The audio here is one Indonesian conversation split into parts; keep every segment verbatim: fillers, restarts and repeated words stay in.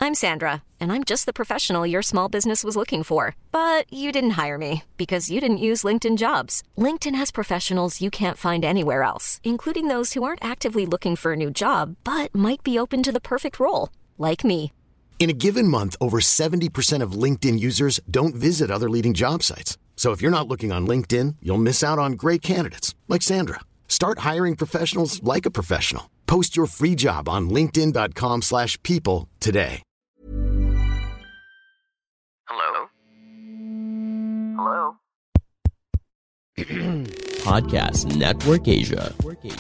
I'm Sandra, and I'm just the professional your small business was looking for. But you didn't hire me because you didn't use LinkedIn Jobs. LinkedIn has professionals you can't find anywhere else, including those who aren't actively looking for a new job, but might be open to the perfect role, like me. In a given month, over seventy percent of LinkedIn users don't visit other leading job sites. So if you're not looking on LinkedIn, you'll miss out on great candidates like Sandra. Start hiring professionals like a professional. Post your free job on linkedin.com slash people today. Hello? Hello? Podcast Network Asia.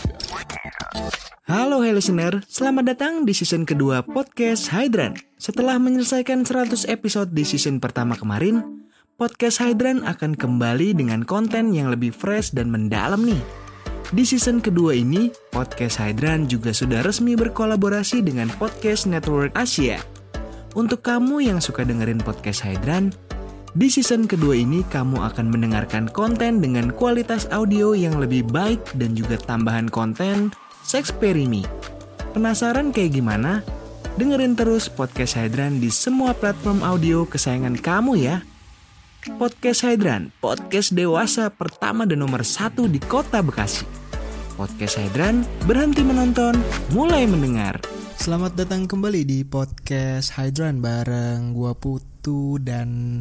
Halo hey listener, selamat datang di season kedua Podcast Hydran. Setelah menyelesaikan seratus episode di season pertama kemarin, Podcast Hydran akan kembali dengan konten yang lebih fresh dan mendalam nih. Di season kedua ini, Podcast Hydran juga sudah resmi berkolaborasi dengan Podcast Network Asia. Untuk kamu yang suka dengerin Podcast Hydran, di season kedua ini kamu akan mendengarkan konten dengan kualitas audio yang lebih baik dan juga tambahan konten Sexperimi. Penasaran kayak gimana? Dengerin terus Podcast Hydran di semua platform audio kesayangan kamu ya. Podcast Hydran, podcast dewasa pertama dan nomor satu di kota Bekasi. Podcast Hydran, berhenti menonton, mulai mendengar. Selamat datang kembali di Podcast Hydran bareng gua Putu dan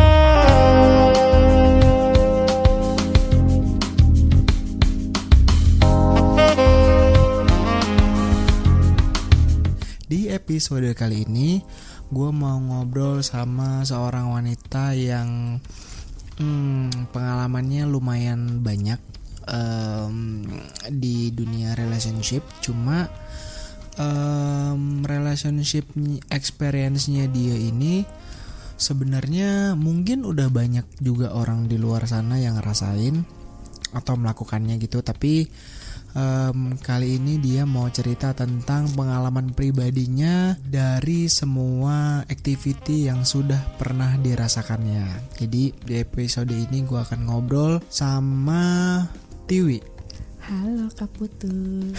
di episode kali ini gua mau ngobrol sama seorang wanita yang hmm, pengalamannya lumayan banyak um, di dunia relationship. Cuma Um, relationship experience-nya dia ini sebenarnya mungkin udah banyak juga orang di luar sana yang ngerasain atau melakukannya gitu. Tapi um, kali ini dia mau cerita tentang pengalaman pribadinya dari semua activity yang sudah pernah dirasakannya. Jadi di episode ini gue akan ngobrol sama Tiwi. Halo Kak Putu.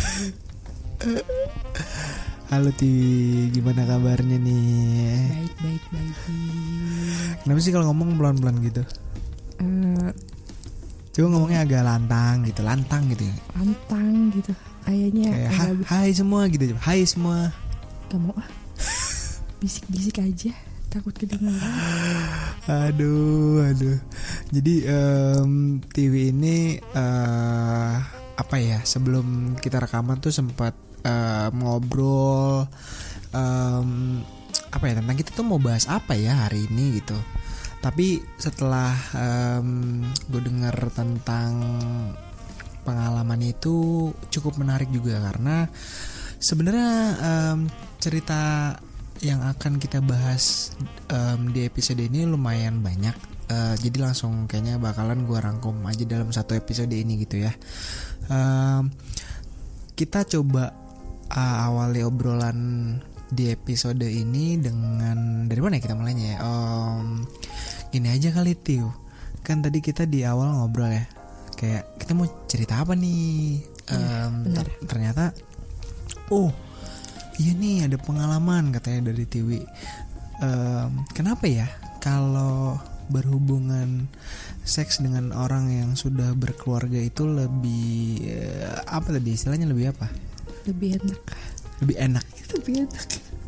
Halo Tiwi, gimana kabarnya nih? Baik, baik, baik. Kenapa sih kalau ngomong pelan-pelan gitu? Uh, Coba ngomongnya agak lantang gitu, lantang gitu ya. Lantang gitu, kayaknya. Kayak ha, hai semua gitu, hai semua. Gak mau ah, bisik-bisik aja, takut kedengaran. Aduh, aduh. Jadi um, Tiwi ini uh, apa ya? Sebelum kita rekaman tuh sempat Uh, ngobrol um, apa ya tentang kita tuh mau bahas apa ya hari ini gitu. Tapi setelah um, gue dengar tentang pengalaman itu cukup menarik juga karena sebenarnya um, cerita yang akan kita bahas um, di episode ini lumayan banyak. Uh, jadi langsung kayaknya bakalan gue rangkum aja dalam satu episode ini gitu ya. Um, kita coba Uh, awali obrolan di episode ini dengan dari mana ya kita mulainya ya? Um, gini aja kali Tiu. Kan tadi kita di awal ngobrol ya. Kayak kita mau cerita apa nih? Um, ya, ter- ternyata oh iya nih ada pengalaman katanya dari Tiwi. Um, kenapa ya kalau berhubungan seks dengan orang yang sudah berkeluarga itu lebih uh, apa tadi istilahnya lebih apa? Lebih enak. Lebih enak. Lebih enak.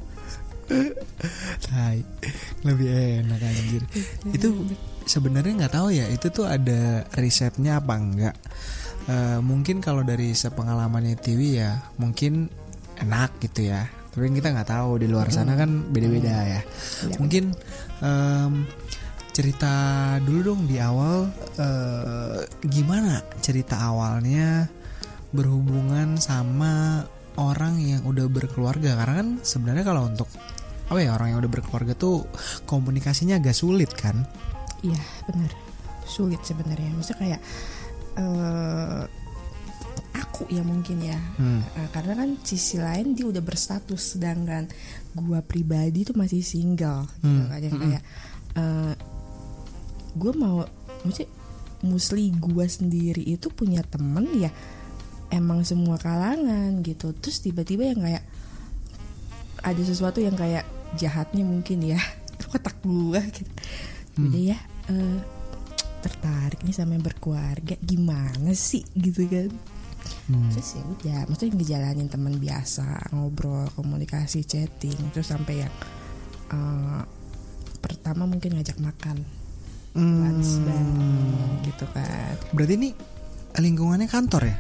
Hai, lebih enak anjir. Itu sebenarnya nggak tahu ya. Itu tuh ada risetnya apa enggak? Uh, mungkin kalau dari sepengalamannya Tiwi ya, mungkin enak gitu ya. Tapi kita nggak tahu di luar sana kan beda-beda ya. Mungkin um, cerita dulu dong di awal. Uh, gimana cerita awalnya berhubungan sama orang yang udah berkeluarga? Karena kan sebenarnya kalau untuk apa ya orang yang udah berkeluarga tuh komunikasinya agak sulit kan? Iya benar, sulit sebenarnya. Maksudnya kayak uh, aku ya mungkin ya, hmm. uh, karena kan sisi lain dia udah berstatus, sedangkan gua pribadi tuh masih single. Gitu hmm. kan yang kayak uh, gua mau, maksudnya mostly gua sendiri itu punya temen ya. Emang semua kalangan gitu. Terus tiba-tiba yang kayak ada sesuatu yang kayak jahatnya mungkin ya otak gue gitu. Hmm. Udah ya uh, tertarik nih sama yang berkeluarga gimana sih gitu kan. Hmm. Terus ya udah, maksudnya ngejalanin teman biasa, ngobrol, komunikasi, chatting, terus sampai yang uh, pertama mungkin ngajak makan, hmm. lunch bareng gitu kan. Berarti ini lingkungannya kantor ya?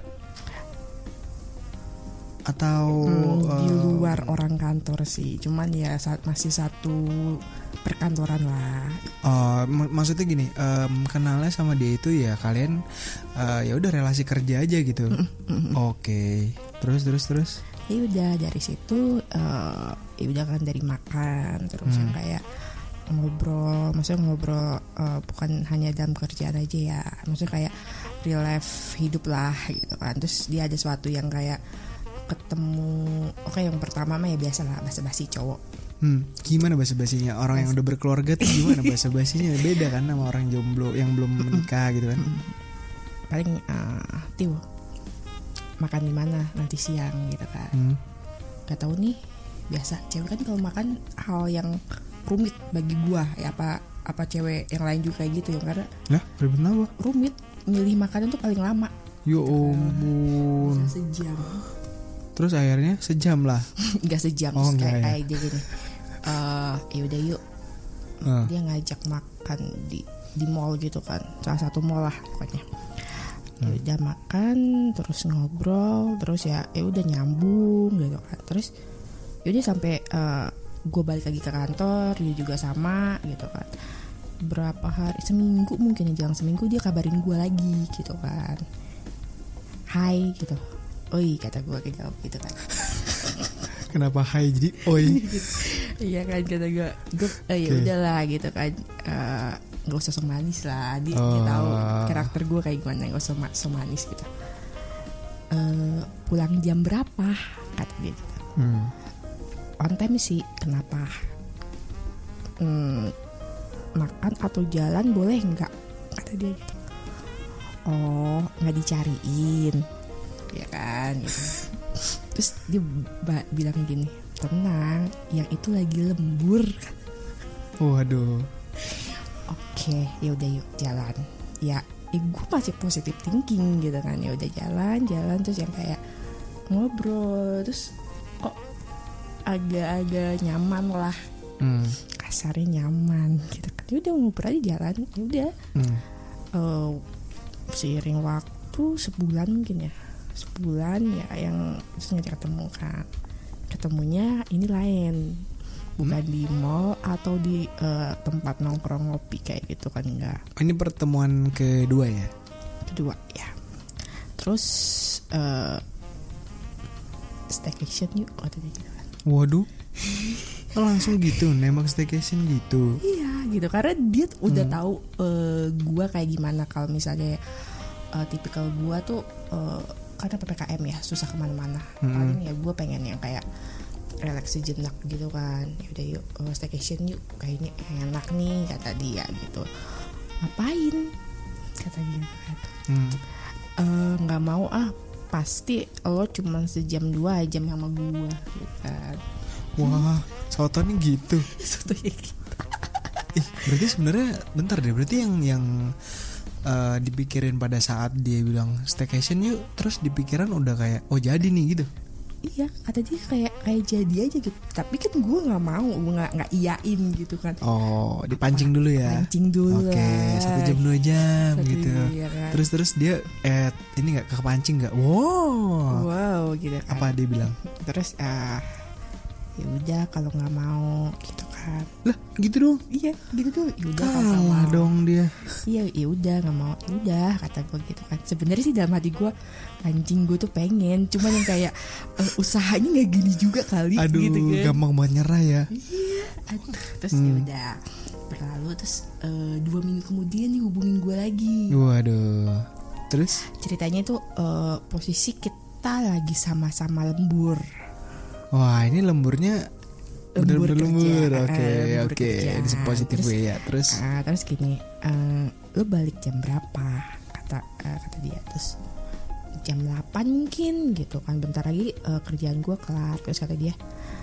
Atau hmm, di uh, luar orang kantor sih, cuman ya saat masih satu perkantoran lah. Uh, mak- maksudnya gini, um, kenalnya sama dia itu ya kalian uh, ya udah relasi kerja aja gitu. Oke, okay. terus terus terus. Ya udah dari situ, uh, ya udah kan dari makan terus hmm. yang kayak ngobrol, maksudnya ngobrol uh, bukan hanya dalam kerjaan aja ya, maksudnya kayak real life hidup lah gitu kan. Terus dia ada sesuatu yang kayak ketemu, oke okay, yang pertama mah ya biasa lah basa-basi cowok. Hmm, gimana basa-basinya? Orang yang udah berkeluarga tuh gimana basa-basinya? Beda kan sama orang jomblo yang belum menikah gitu kan. Paling uh, Tiu makan di mana nanti siang gitu kan. Hmm. Gak tahu nih, biasa cewek kan kalau makan hal yang rumit bagi gua ya, apa apa cewek yang lain juga kayak gitu ya, karena lah ribet apa? Rumit milih makanan tuh paling lama. Yo ampun. Bisa sejam. Terus akhirnya sejam lah. Enggak sejam, oh, kayak ya. kayak dia gini. Uh, ya udah yuk. Uh. Dia ngajak makan di di mall gitu kan. Salah satu mall lah pokoknya. Ya udah hmm. makan, terus ngobrol, terus ya ya udah nyambung gitu kan. Terus ya udah sampai uh, gue balik lagi ke kantor, dia juga sama gitu kan. Berapa hari, seminggu mungkin ya, jalan seminggu dia kabarin gue lagi gitu kan. Hai gitu. Oi kata gue kayak jawab gitu kan. Kenapa hai jadi oi? Iya kan kata gue, gue eh, ya udahlah gitu kan. Uh, nggak usah so manis lah, dia, oh. dia tahu karakter gue kayak gimana, nggak usah so manis gitu. Uh, pulang jam berapa kata dia gitu. Hmm. On time sih, kenapa? Hmm, makan atau jalan boleh nggak kata dia gitu. Oh nggak dicariin ya kan gitu. Terus dia ba- bilang gini, tenang, yang itu lagi lembur. Waduh. Oke, ya udah yuk jalan. Ya, ya gue masih positive thinking gitu kan. Ya udah jalan, jalan terus yang kayak ngobrol, terus kok agak-agak nyaman lah. Hmm. Kasarnya nyaman gitu kan. Ya udah ngobrol aja jalan, ya udah. Hmm. Uh, seiring waktu sebulan mungkin ya. Sebulan ya yang terus ngajak ketemu kan. Ketemunya ini lain. Bukan hmm? di mall atau di uh, tempat nongkrong ngopi kayak gitu kan, enggak. Ini pertemuan kedua ya? Kedua ya. Terus uh, staycation yuk kata dia gitu kan. Waduh. Langsung gitu nembak staycation gitu. Iya gitu, karena dia udah hmm. tahu uh, gua kayak gimana kalau misalnya uh, tipikal gua tuh uh, karena P P K M ya susah kemana-mana. Hmm. Paling ya gua pengen yang kayak relax sejenak gitu kan. Ya udah yuk uh, staycation yuk, kayaknya enak nih kata dia gitu. Ngapain kata dia kan. Hmm. Uh, gak mau ah, pasti lo cuma sejam dua jam sama gua gitu kan. Wah, sotonya gitu. Sotonya gitu. Ih, berarti sebenarnya bentar deh, berarti yang yang uh, dipikirin pada saat dia bilang staycation yuk, terus dipikiran udah kayak oh jadi nih gitu. Iya, kata dia kayak kayak jadi aja gitu. Tapi kan gue nggak mau, gue nggak nggak iyain gitu kan. Oh, dipancing dulu ya. Pancing dulu. Oke, okay, satu jam dua jam satu gitu. Iya kan? Terus terus dia eh ini nggak kepancing nggak? Wow. Wow gitu kan. Apa dia bilang? Terus ah uh, ya udah kalau nggak mau gitu kan. Lah gitu dong. Iya gitu tuh. Ya udah kalah dong dia. Iya ya udah nggak mau. Ya udah kata gue gitu kan. Sebenarnya sih dalam hati gue, anjing gue tuh pengen, cuman yang kayak uh, usahanya nggak gini juga kali. Aduh gitu kan. gampang banget nyerah ya. Iya. Aduh. Terus hmm. ya udah berlalu terus uh, dua minggu kemudian nih hubungin gue lagi. Waduh. Terus ceritanya tuh uh, posisi kita lagi sama-sama lembur. Wah ini lemburnya lembur bener-bener lembur, oke uh, oke, ini positif way ya. Terus, uh, terus gini, uh, lo balik jam berapa? Kata uh, kata dia, terus jam delapan mungkin gitu kan. Bentar lagi uh, kerjaan gue kelar. Terus kata dia,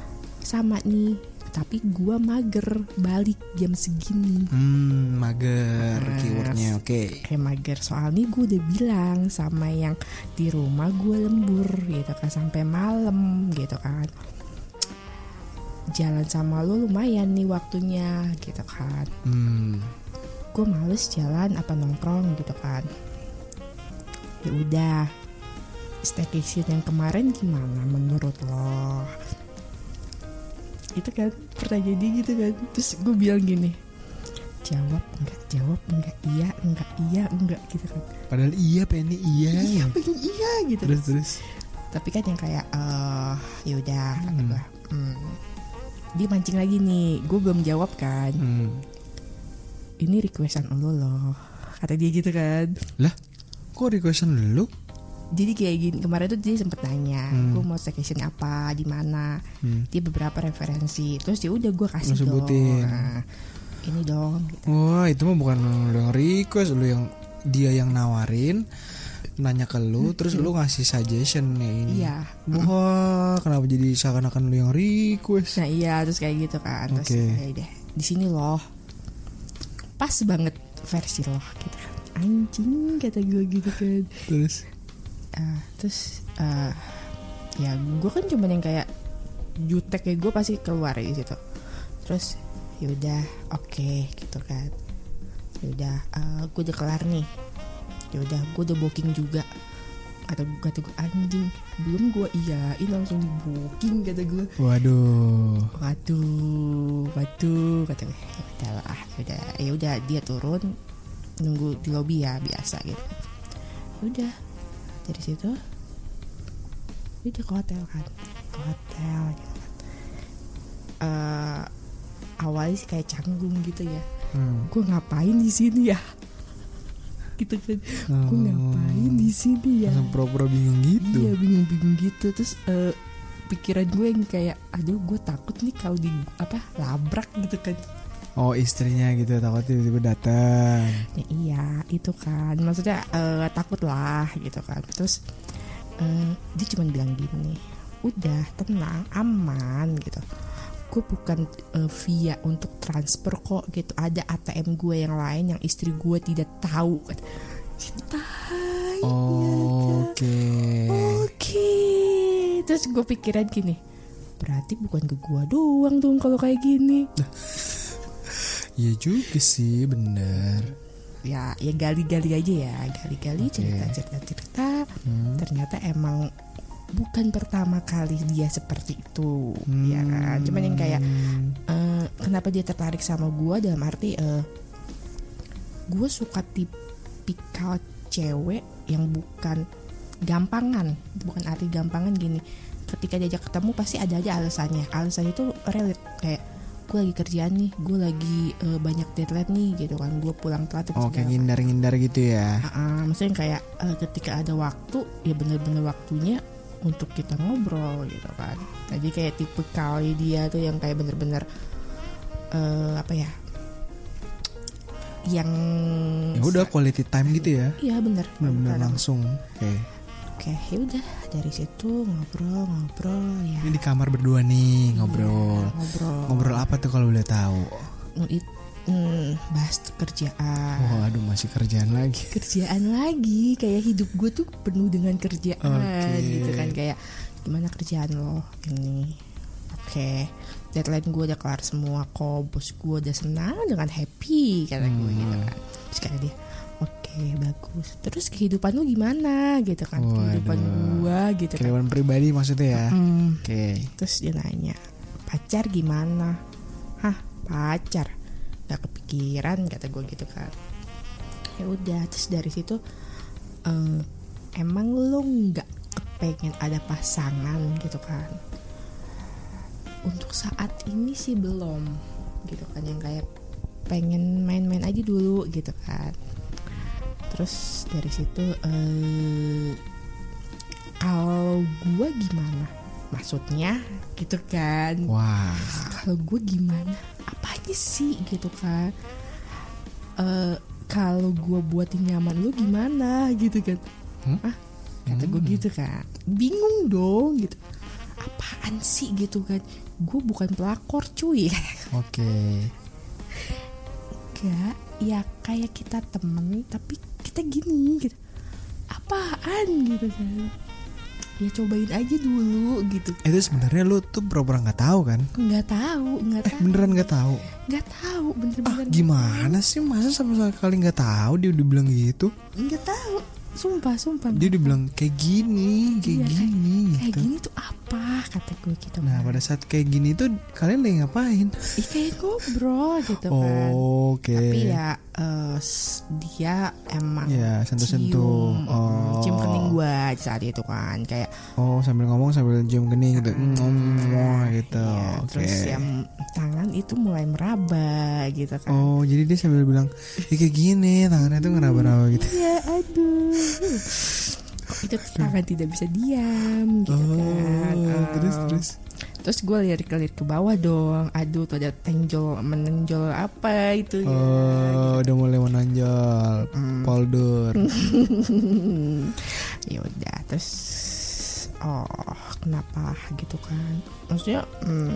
sama nih, tapi gue mager balik jam segini. Hmm, mager Nah, keywordnya, oke. Okay. Kayak mager, soalnya gue udah bilang sama yang di rumah gue lembur gitu kan sampai malam gitu kan. Jalan sama lu lumayan nih waktunya gitu kan. Hmm. Gue males jalan apa nongkrong gitu kan. Ya udah, staycation yang kemarin gimana menurut lo? Itu kan pertanyaan dia gitu kan. Terus gue bilang gini, jawab enggak, jawab enggak, iya enggak, iya enggak gitu kan. Padahal iya pengen iya. Iya pengen iya gitu. Terus terus. Tapi kan yang kayak uh, ya udah Hmm. kata gue. Hmm. Dia mancing lagi nih, gue belum jawab kan. Hmm. Ini requestan lo loh, kata dia gitu kan. Lah, kok requestan lu? Jadi kayak gini, kemarin tuh dia sempet nanya, Hmm. gue mau staycation apa, di mana. Hmm. Dia beberapa referensi, terus ya udah gue kasih Lu sebutin. dong. Nah, ini dong. Gitu. Wah, itu mah bukan lu yang request, lu yang dia yang nawarin, nanya ke lu, terus lu ngasih suggestion nih ini. Iya. Wah, kenapa jadi seakan-akan lu yang request? Nah iya, terus kayak gitu kan. Terus Oke. ya udah, di sini loh, pas banget versi loh, gitu kan. Anjing kata gue gitu kan. Terus Uh, terus uh, ya gue kan cuma yang kayak jutek ya, gue pasti keluar di situ. Terus ya udah oke okay, gitu kan. Ya udah uh, gue udah kelar nih. Ya udah gue udah booking juga. Kata gue, kata gue anjing belum gue iyain langsung di booking kata gue. waduh. Waduh, waduh kata gue. Ya udah lah, ya udah, ya udah dia turun nunggu di lobi ya biasa gitu. Ya udah. Dari situ udah ke hotel kan, ke hotel gitu kan. Uh, awalnya sih kayak canggung gitu ya. Hmm. Gue ngapain di sini ya? Gitu kan. Oh. Gue ngapain di sini ya? Langsung pura-pura bingung gitu. Iya bingung-bingung gitu. Terus uh, pikiran gue yang kayak, aduh gue takut nih kalau di apa labrak gitu kan. Oh, istrinya gitu takut tiba-tiba datang. Ya, iya itu kan maksudnya uh, takut lah gitu kan. Terus uh, dia cuma bilang gini, udah tenang aman gitu, gue bukan uh, via untuk transfer kok gitu, ada A T M gue yang lain yang istri gue tidak tahu kan. Oh, oke. Oke. Terus gue pikiran gini, berarti bukan ke gue doang dong kalau kayak gini. Iya juga sih, bener. Ya, ya gali-gali aja ya, gali-gali Okay. cerita-cerita-cerita. Hmm. Ternyata emang bukan pertama kali dia seperti itu, Hmm. ya kan? Cuman yang kayak uh, kenapa dia tertarik sama gue dalam arti uh, gue suka tipikal cewek yang bukan gampangan, bukan arti gampangan gini. Ketika diajak ketemu pasti ada aja alasannya. Alasannya itu relate kayak gue lagi kerjaan nih, gue lagi uh, banyak deadline nih gitu kan, gue pulang telat. Oh, kayak ngindar-ngindar gitu ya. Uh, maksudnya kayak uh, ketika ada waktu ya bener-bener waktunya untuk kita ngobrol gitu kan. Jadi kayak tipe kali dia tuh yang kayak bener-bener uh, apa ya, yang Ya udah quality time gitu ya. iya bener Bener-bener bener. langsung. Oke. Oke ya udah dari situ ngobrol-ngobrol ya. Ini di kamar berdua nih ngobrol. Iya, ngobrol. Ngobrol apa tuh kalau boleh tahu? It, mm, bahas kerjaan. Waduh, masih kerjaan lagi. Kerjaan lagi, kayak hidup gue tuh penuh dengan kerjaan. Oke. Gitu kan, kayak gimana kerjaan lo ini. Oke, deadline gue udah kelar semua kok, bos gue udah senang dengan happy kata gue Hmm. gitu kan. Terus kata dia, oke bagus. Terus kehidupan lu gimana gitu kan? Waduh. Kehidupan gue gitu kan. Kehidupan pribadi maksudnya ya. Hmm. Oke. Terus dia nanya, pacar gimana? Hah, pacar? Gak kepikiran kata gue gitu kan. Ya udah, terus dari situ eh, emang lo nggak kepengen ada pasangan gitu kan? Untuk saat ini sih belum gitu kan, yang kayak pengen main-main aja dulu gitu kan. Terus dari situ eh, kalau gue gimana? Maksudnya gitu kan. Wah. Kalau gue gimana? Apanya sih gitu kan? Eh, kalau gue buatin nyaman lu gimana gitu kan? Hmm? Ah, kata gue gitu kan. Bingung dong gitu. Apa apaan sih gitu kan, gue bukan pelakor cuy. Oke. Enggak, ya kayak kita temen tapi kita gini gitu, apaan gitu kan, ya cobain aja dulu gitu. Itu sebenarnya lu tuh pura-pura nggak tahu kan? Nggak tahu, nggak Eh tahu. beneran nggak tahu? Nggak tahu, bener-bener. Ah gimana sih, masa sama sekali nggak tahu dia udah bilang gitu? Nggak tahu, sumpah sumpah. Dia udah bilang kayak gini, kayak Iya, gini. kayak gitu. gini tuh apa kata gue gitu. Nah kan. pada saat kayak gini tuh kalian lagi ngapain? Ih, kayak ngobrol gitu kan. Oh, oke. Tapi ya uh, dia emang Ya, sentuh-sentuh. cium, Oh. cium kening gue saat itu kan, kayak Oh sambil ngomong sambil cium kening gitu, ngomong gitu. ya, Oke. terus yang tangan itu mulai meraba gitu kan. Oh jadi dia sambil bilang, ya kayak gini tangannya tuh ngeraba-raba gitu. Iya, aduh. Kok itu tangan tidak bisa diam gitu Oh, kan. Oh. terus terus. Terus gue lirik-lirik ke bawah dong. Aduh tuh ada tenjol menonjol apa itu ya. Oh udah mulai menonjol, poldur. Ya udah, terus oh kenapa gitu kan. Maksudnya hmm,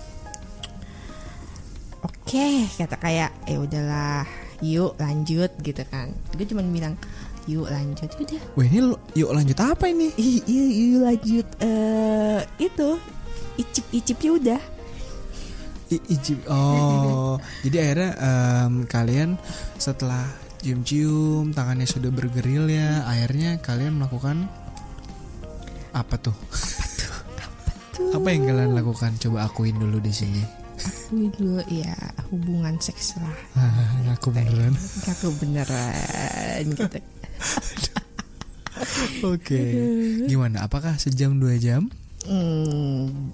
oke okay, kata kayak ya udahlah, yuk lanjut gitu kan. Gue cuma bilang yuk lanjut, udah. Wah ini lo, yuk lanjut apa ini? Ih, yuk, yuk lanjut eh itu icip-icipnya udah. I- icip. Oh jadi akhirnya em, kalian setelah cium-cium tangannya sudah bergeril ya, akhirnya kalian melakukan apa tuh? Apa yang kalian lakukan? Coba akuin dulu di sini. Aku dulu ya hubungan seks lah. Aku beneran. Aku beneran gitu. Oke. Gimana? Apakah sejam dua jam? Hmm,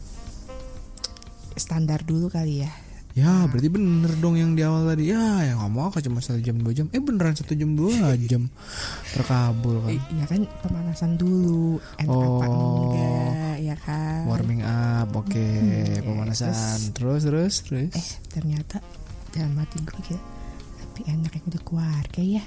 standar dulu kali ya. Ya berarti bener dong yang di awal tadi. Ya yang ngomong aku cuma satu jam dua jam. Eh beneran satu jam dua jam. Terkabul kan. Iya kan, pemanasan dulu. Enak Oh. apa enggak ya kan. Warming up. Oke okay. Pemanasan. Terus terus terus. Eh ternyata dalam hati gue gitu, tapi enak yang udah keluarga ya.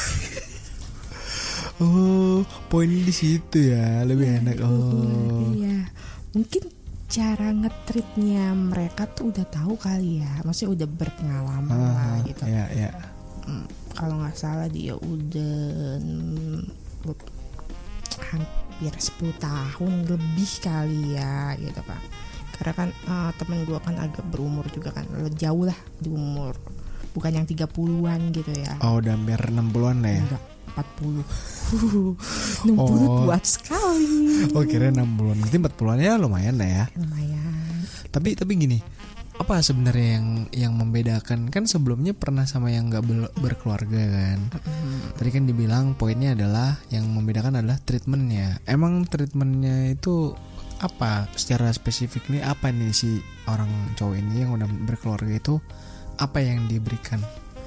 Oh poinnya di situ ya. Lebih enak. Oh Iya. Mungkin cara ngetritnya mereka tuh udah tahu kali ya, maksudnya udah berpengalaman lah ah, gitu. ya, ya. Hmm, kalau nggak salah dia udah hmm, hampir sepuluh tahun lebih kali ya gitu kan. Karena kan uh, temen gue kan agak berumur juga kan, jauh lah di umur, bukan yang tiga puluhan gitu ya. Oh udah hampir enam puluhan lah ya. Enggak, empat puluh. enam puluh Oh. kuat sekali. Oh kira enam puluhan. Berarti empat puluhan ya lumayan lah ya. Lumayan. Tapi tapi gini, apa sebenarnya yang yang membedakan? Kan sebelumnya pernah sama yang nggak ber- berkeluarga kan. Mm-hmm. Tadi kan dibilang poinnya adalah yang membedakan adalah treatmentnya. Emang treatmentnya itu apa? Secara spesifik nih apa nih si orang cowok ini yang udah berkeluarga itu apa yang diberikan?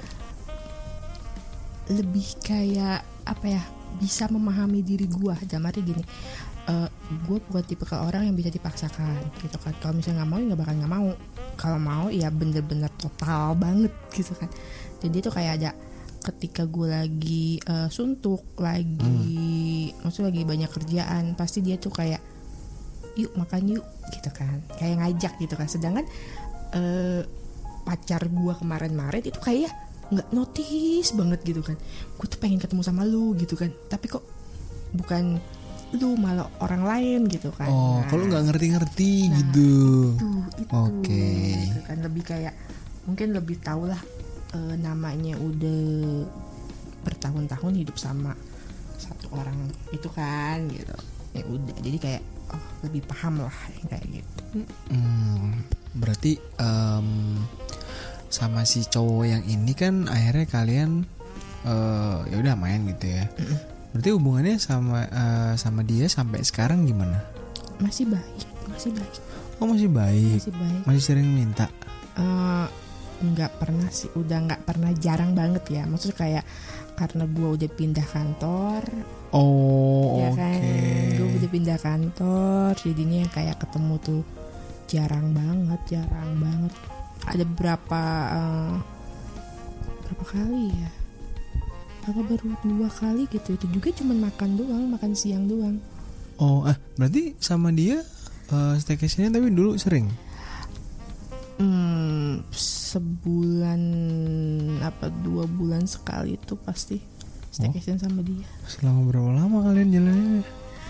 Lebih kayak apa ya? Bisa memahami diri gue. Dalam arti gini, uh, gue bukan tipe ke orang yang bisa dipaksakan gitu kan. Kalau misalnya nggak mau, nggak bakal nggak mau. Kalau mau ya bener-bener total banget gitu kan. Jadi itu kayak ada ketika gue lagi uh, suntuk, lagi hmm. maksudnya lagi banyak kerjaan, pasti dia tuh kayak yuk makan yuk gitu kan, kayak ngajak gitu kan. Sedangkan uh, pacar gue kemarin-marin itu kayak nggak notice banget gitu kan, gue tuh pengen ketemu sama lu gitu kan, tapi kok bukan lu malah orang lain gitu kan. Oh, nah, kalau nggak ngerti-ngerti nah, gitu. Itu, itu, Oke. gitu kan, lebih kayak mungkin lebih tahu lah e, namanya udah bertahun-tahun hidup sama satu orang itu kan gitu. Ya udah, jadi kayak oh lebih paham lah kayak gitu. Hmm, berarti um, sama si cowok yang ini kan akhirnya kalian uh, ya udah main gitu ya. Mm-mm. Berarti hubungannya sama uh, sama dia sampai sekarang gimana? Masih baik, masih baik. Oh masih baik. Masih baik. Masih sering minta. Uh, nggak pernah sih, udah nggak pernah, jarang banget ya. Maksudnya kayak karena gue udah pindah kantor. Oh ya oke. Kan? Gue udah pindah kantor, jadinya kayak ketemu tuh jarang banget, jarang banget. Ada berapa uh, berapa kali ya? Apa baru dua kali gitu. Itu juga cuma makan doang, makan siang doang. Oh, eh berarti sama dia uh, staycationnya tapi dulu sering? Hmm, sebulan apa dua bulan sekali itu pasti staycation oh. sama dia. Selama berapa lama kalian jalannya?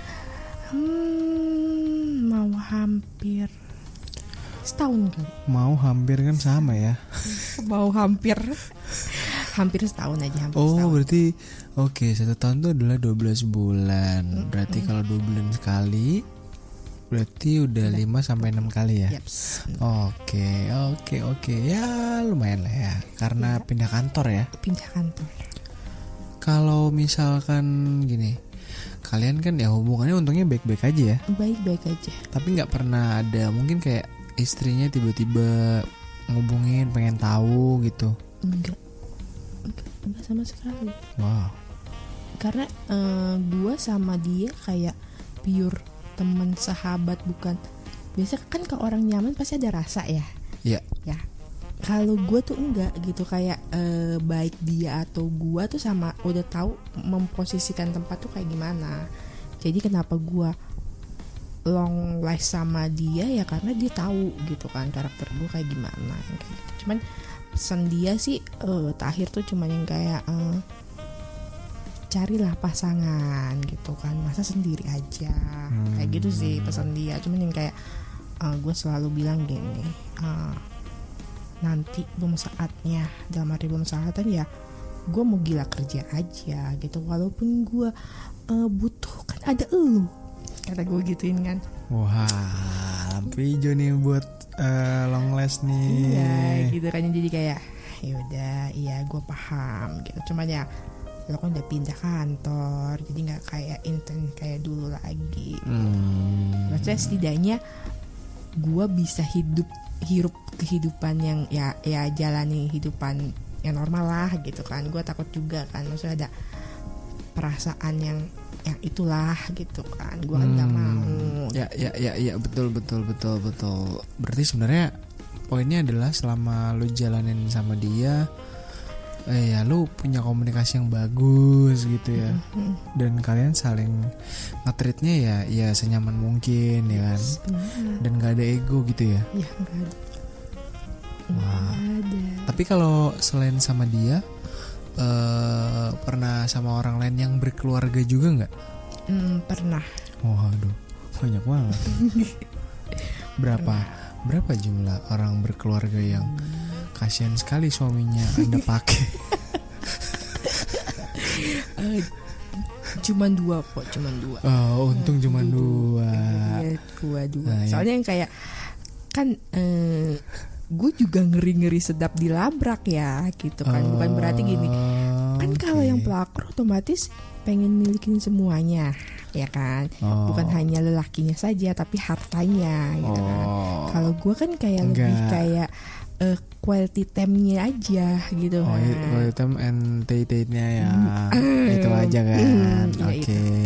Hmm, mau hampir setahun kali. Mau hampir kan sama ya? Mau hampir, hampir setahun aja. Hampir oh setahun. Berarti oke okay, satu tahun itu adalah dua belas bulan. Mm-hmm. Berarti kalau dua bulan sekali berarti udah lima sampai enam kali ya. Yaps. Oke, oke, oke. Ya lumayan lah ya. Karena ya. Pindah kantor ya. Pindah kantor. Kalau misalkan gini, kalian kan ya hubungannya untungnya baik-baik aja ya. Baik-baik aja. Tapi nggak pernah ada mungkin kayak istrinya tiba-tiba ngubungin pengen tahu gitu. Enggak. Enggak, enggak sama sekali. Wow. Karena uh, gue sama dia kayak pure teman sahabat, bukan biasa kan kalau orang nyaman pasti ada rasa ya. Iya. Ya. Kalau gue tuh enggak gitu, kayak eh, baik dia atau gue tuh sama udah tahu memposisikan tempat tuh kayak gimana. Jadi kenapa gue long last sama dia ya karena dia tahu gitu kan karakter gue kayak gimana. Kayak gitu. Cuman pesan dia sih eh, terakhir tuh cuman yang kayak eh, carilah pasangan gitu kan, masa sendiri aja. Hmm. Kayak gitu sih pesan dia. Cuman yang kayak uh, gue selalu bilang gini, uh, nanti belum saatnya, dalam arti belum saatnya ya gue mau gila kerja aja gitu. Walaupun gue uh, butuh kan ada elu, kata gue gituin kan. Wah, lampu hijau nih buat uh, long last nih. Iya gitu kan, jadi kayak ya udah, iya gue paham gitu. Cuman ya lo kan udah pindah kantor, jadi nggak kayak intens kayak dulu lagi. Hmm. Maksudnya setidaknya gue bisa hidup hirup kehidupan yang ya ya jalani kehidupan yang normal lah gitu kan. Gue takut juga kan, maksudnya ada perasaan yang yang itulah gitu kan. Gue kan nggak hmm. mau. Ya ya ya ya betul betul betul betul. Berarti sebenarnya poinnya adalah selama lo jalanin sama dia, eh ya lu punya komunikasi yang bagus gitu ya. Mm-hmm. Dan kalian saling nge-treatnya ya ya senyaman mungkin ya kan. Mm-hmm. Dan gak ada ego gitu ya. Iya gak ada. Wah. Gak ada. Tapi kalau selain sama dia uh, pernah sama orang lain yang berkeluarga juga gak? Mm, pernah. Waduh, banyak banget. Berapa? Pernah. Berapa jumlah orang berkeluarga yang kasihan sekali suaminya Anda pakai? uh, cuman dua kok, cuman dua. Oh, untung uh, cuman dua. Iya, dua dua. Nah, soalnya ya. Yang kayak kan uh, gue juga ngeri-ngeri sedap dilabrak ya, gitu kan. Oh, bukan berarti gini. Kan okay. Kalau yang pelakor otomatis pengen milikin semuanya, ya kan. Oh. Bukan hanya lelakinya saja, tapi hartanya, gitu oh. kan. Kalau gue kan kayak Enggak. lebih kayak Uh, quality time-nya aja gitu. Oh, kan. Quality time and date-date-nya ya. Mm. Itu aja kan. Mm, Oke. Okay.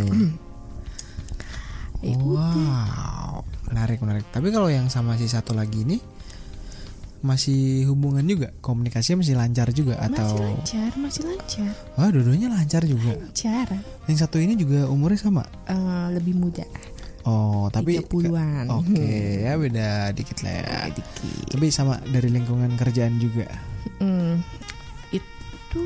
Ya wow. Menarik, menarik. Tapi kalau yang sama si satu lagi ini masih hubungan juga? Komunikasinya masih lancar juga masih atau? Masih lancar, masih lancar. Wah, dua-duanya lancar juga. Lancar. Yang satu ini juga umurnya sama? Uh, lebih muda. Oh, tapi tiga puluhan. Oke, okay, ya beda dikit lah ya. Dikit. Tapi sama dari lingkungan kerjaan juga. Hmm, itu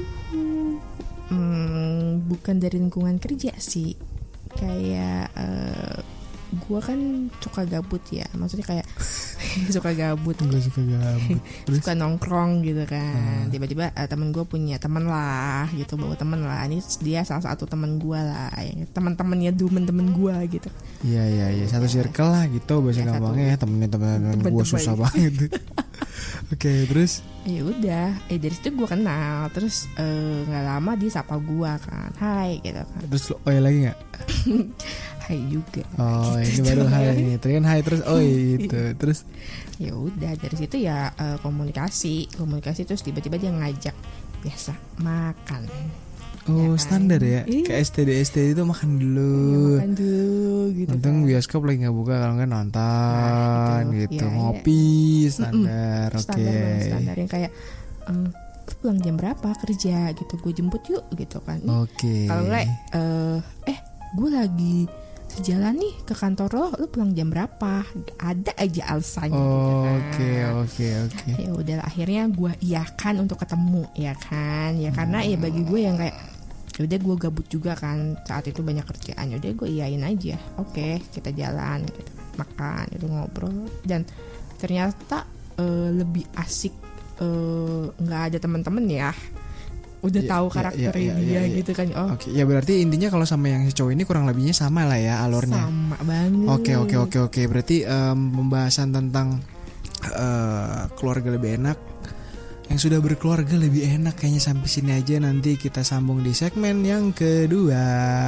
hmm, bukan dari lingkungan kerja sih. Kayak uh, gue kan suka gabut ya. Maksudnya kayak suka gabut. Gue suka gabut. Suka nongkrong gitu kan. Hmm. Tiba-tiba uh, temen gue punya teman lah gitu, bawa temen lah. Ini dia salah satu temen gue lah, teman-temannya temen-temen gue gitu. Iya iya iya, satu circle lah gitu bahasa ya, gampangnya ya, temennya temen-temen gue susah banget. Oke, okay, terus? Ya udah, eh dari situ gue kenal, terus nggak uh, lama dia sapa gue kan, hai gitu kan. Terus lo oi lagi nggak? Hai juga. Oh gitu, ini baru hai nih, terus kan hai terus oi gitu, terus? Ya udah dari situ ya uh, komunikasi, komunikasi terus tiba-tiba dia ngajak biasa makan. Oh ya, standar ya, iya. Kayak S T D S T D itu makan dulu. Ya, makan dulu gitu. Untung kan. bioskop lagi nggak buka, kalau nggak nonton nah, gitu, ya, ngopi ya. Standar, oke. Okay. Standar, standar yang kayak um, pulang jam berapa kerja gitu, gue jemput yuk gitu kan. Oke. Okay. Kalau nggak, uh, eh gue lagi sejalan nih ke kantor lo, lo pulang jam berapa? Ada aja alasannya. Oke oke oke. Ya udah akhirnya gue iyakan untuk ketemu ya kan, ya karena ya bagi gue yang kayak udah gue gabut juga kan saat itu banyak kerjaan, udah gue iyain aja. Oke kita jalan, gitu. Makan, itu ngobrol dan ternyata uh, lebih asik nggak uh, ada teman-teman ya. Udah ya, tahu karakternya ya, ya, dia ya, ya, gitu kan. Oh. Oke, ya berarti intinya kalau sama yang si cowok ini kurang lebihnya sama lah ya alurnya. Sama banget. Oke, oke, oke, oke. Berarti um, pembahasan tentang uh, keluarga lebih enak. Yang sudah berkeluarga lebih enak kayaknya sampai sini aja, nanti kita sambung di segmen yang kedua.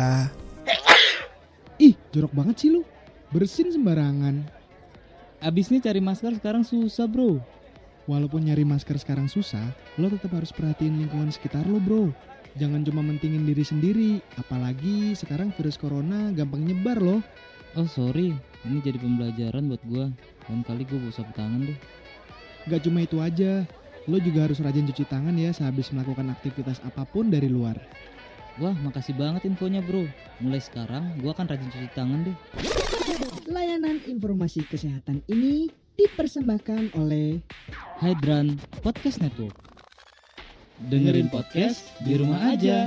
Ih, jorok banget sih lu. Bersin sembarangan. Abisnya cari masker sekarang susah, bro. Walaupun nyari masker sekarang susah, lo tetap harus perhatiin lingkungan sekitar lo, bro. Jangan cuma mentingin diri sendiri, apalagi sekarang virus corona gampang nyebar loh. Oh sorry, ini jadi pembelajaran buat gue. Lain kali gue bawa sapu tangan deh. Gak cuma itu aja, lo juga harus rajin cuci tangan ya sehabis melakukan aktivitas apapun dari luar. Wah, makasih banget infonya bro. Mulai sekarang gue akan rajin cuci tangan deh. Layanan informasi kesehatan ini dipersembahkan oleh Hydran Podcast Network. Dengerin podcast di rumah aja.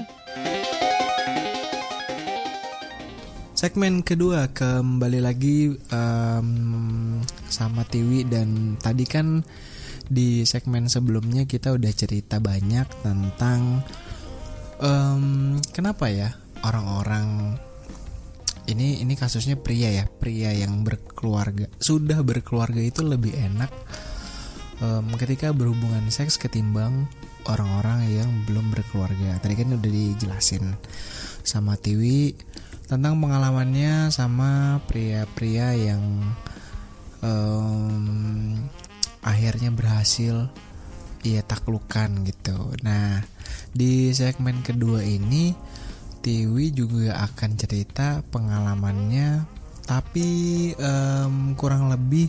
Segmen kedua kembali lagi um, sama Tiwi, dan tadi kan di segmen sebelumnya kita udah cerita banyak tentang um, kenapa ya orang-orang ini ini kasusnya pria ya, pria yang berkeluarga, sudah berkeluarga itu lebih enak um, ketika berhubungan seks ketimbang orang-orang yang belum berkeluarga. Tadi kan udah dijelasin sama Tiwi tentang pengalamannya sama pria-pria yang um, akhirnya berhasil ia taklukkan gitu. Nah, di segmen kedua ini Tiwi juga akan cerita pengalamannya, tapi um, kurang lebih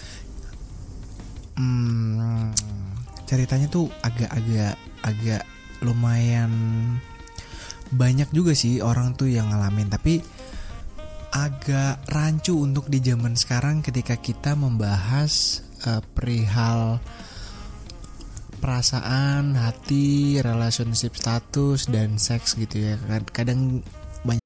um, ceritanya tuh agak-agak agak lumayan banyak juga sih orang tuh yang ngalamin, tapi agak rancu untuk di zaman sekarang ketika kita membahas uh, perihal perasaan, hati, relationship status, dan seks gitu ya. Kadang banyak.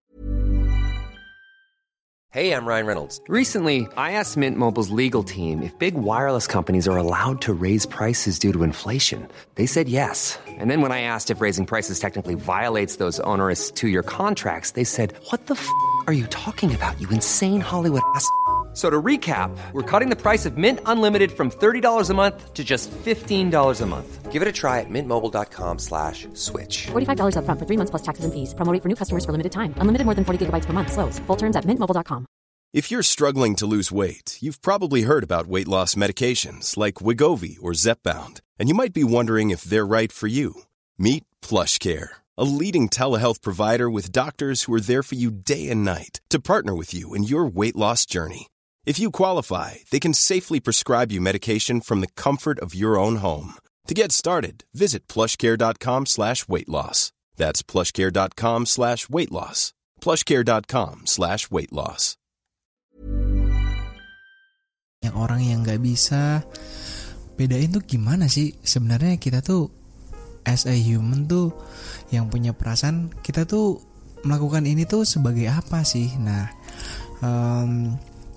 Hey, I'm Ryan Reynolds. Recently, I asked Mint Mobile's legal team if big wireless companies are allowed to raise prices due to inflation. They said yes. And then when I asked if raising prices technically violates those onerous two-year contracts, they said, "What the f*** are you talking about, you insane Hollywood ass?" So to recap, we're cutting the price of Mint Unlimited from thirty dollars a month to just fifteen dollars a month. Give it a try at mintmobile.com slash switch. forty-five dollars up front for three months plus taxes and fees. Promo rate for new customers for limited time. Unlimited more than forty gigabytes per month. Slows full terms at mint mobile dot com. If you're struggling to lose weight, you've probably heard about weight loss medications like Wegovy or Zepbound, and you might be wondering if they're right for you. Meet PlushCare, a leading telehealth provider with doctors who are there for you day and night to partner with you in your weight loss journey. If you qualify, they can safely prescribe you medication from the comfort of your own home. To get started, visit plushcare.com slash weight loss. That's plushcare.com slash weight loss. plushcare.com slash weight loss. Yang orang yang gak bisa bedain tuh gimana sih? Sebenarnya kita tuh as a human tuh yang punya perasaan, kita tuh melakukan ini tuh sebagai apa sih? Nah, um,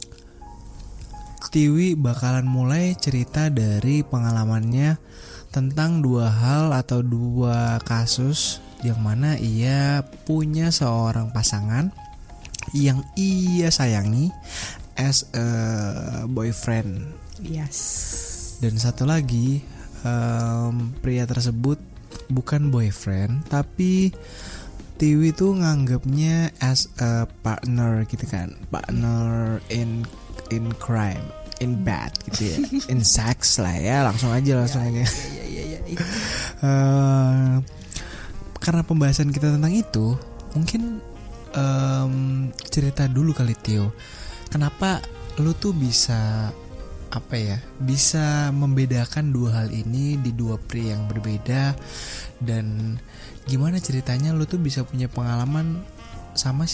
Tiwi bakalan mulai cerita dari pengalamannya tentang dua hal atau dua kasus yang mana ia punya seorang pasangan yang ia sayangi as a boyfriend. Yes. Dan satu lagi, um, pria tersebut bukan boyfriend, tapi Tiwi tuh nganggapnya as a partner gitu kan, partner in in crime, in bad gitu ya, in sex lah ya, langsung aja langsung aja. Ya, ya, ya, ya. uh, karena pembahasan kita tentang itu, mungkin um, cerita dulu kali Tio, kenapa lu tuh bisa apa ya, bisa membedakan dua hal ini di dua pria yang berbeda, dan gimana ceritanya lu tuh bisa punya pengalaman sama si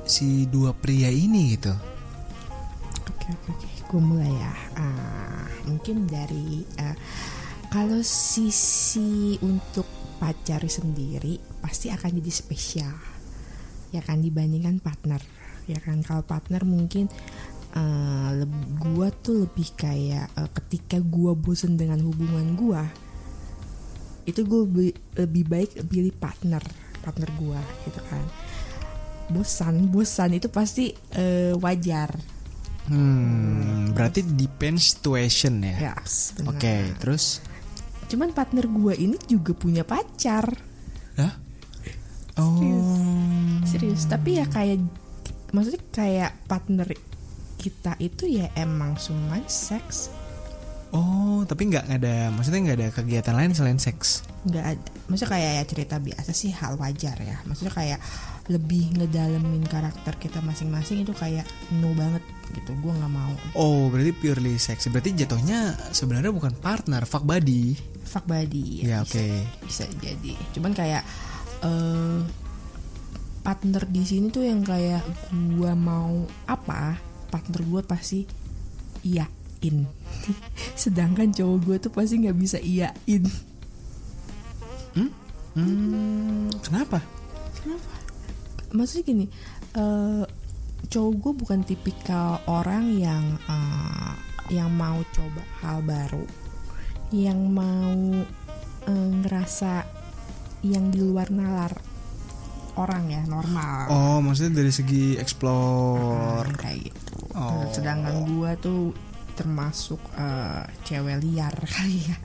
si dua pria ini gitu? Oke oke oke, gue mulai ya. Uh, mungkin dari uh, kalau sisi untuk pacar sendiri pasti akan jadi spesial, ya kan, dibandingkan partner, ya kan. Kalau partner mungkin uh, gue tuh lebih kayak uh, ketika gue bosen dengan hubungan gue, itu gue be- lebih baik pilih partner, partner gue, gitu kan. Bosan, bosan itu pasti uh, wajar. Hmm, berarti depends situation ya. Yes, Oke, okay, terus? Cuman partner gue ini juga punya pacar. Hah? Oh. Serius. Serius, tapi ya kayak, maksudnya kayak partner kita itu ya emang cuma seks. Oh, tapi nggak ada, maksudnya nggak ada kegiatan lain selain seks? Nggak ada, maksudnya kayak ya cerita biasa sih, hal wajar ya. Maksudnya kayak lebih ngedalemin karakter kita masing-masing itu kayak no banget gitu, gue nggak mau. Oh, berarti purely seks, berarti jatuhnya sebenarnya bukan partner, fuck buddy. Fuck buddy. Ya, ya oke. Okay. Bisa jadi. Cuman kayak uh, partner di sini tuh yang kayak gue mau apa, partner gue pasti iyain. Sedangkan cowok gue tuh pasti nggak bisa iyain. Hmm? Hmm, kenapa? Kenapa? Maksudnya gini, uh, cowok gue bukan tipikal orang yang uh, yang mau coba hal baru, yang mau uh, ngerasa yang di luar nalar orang ya, normal. Oh, maksudnya dari segi explore uh, kayak gitu. Oh. Sedangkan gue tuh termasuk uh, cewek liar kali ya.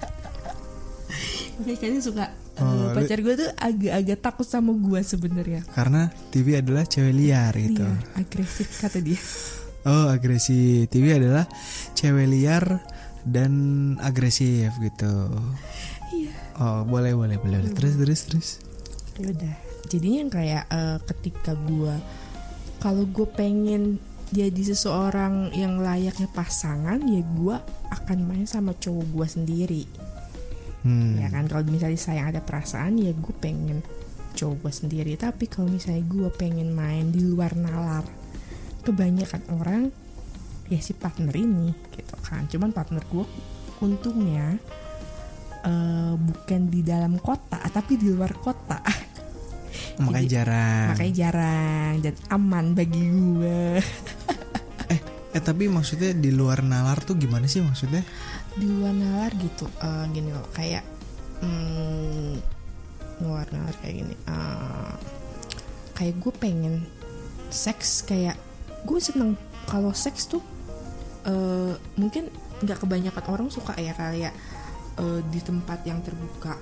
Oke, kayaknya suka. Uh, oh, pacar gue tuh agak-agak takut sama gue sebenarnya. Karena T V adalah cewek liar gitu. Liar, agresif kata dia. Oh, agresif. T V adalah cewek liar dan agresif gitu. Iya. Oh, boleh boleh boleh. Hmm. Terus terus terus. Ya udah. Jadinya yang kayak uh, ketika gue, kalau gue pengen jadi seseorang yang layaknya pasangan, ya gue akan main sama cowok gue sendiri. Hmm. Ya kan, kalau misalnya saya ada perasaan, ya gue pengen cowok gue sendiri. Tapi kalau misalnya gue pengen main di luar nalar, kebanyakan orang ya si partner ini gitu kan. Cuman partner gue untungnya uh, bukan di dalam kota, tapi di luar kota. Makanya Jadi, jarang. Makanya jarang dan aman bagi gue. eh, eh tapi maksudnya di luar nalar tuh gimana sih maksudnya? Di luar nalar gitu, uh, gini loh, kayak hmm, luar nalar kayak gini, uh, kayak gue pengen seks, kayak gue seneng kalau seks tuh uh, mungkin nggak kebanyakan orang suka ya, kayak uh, di tempat yang terbuka,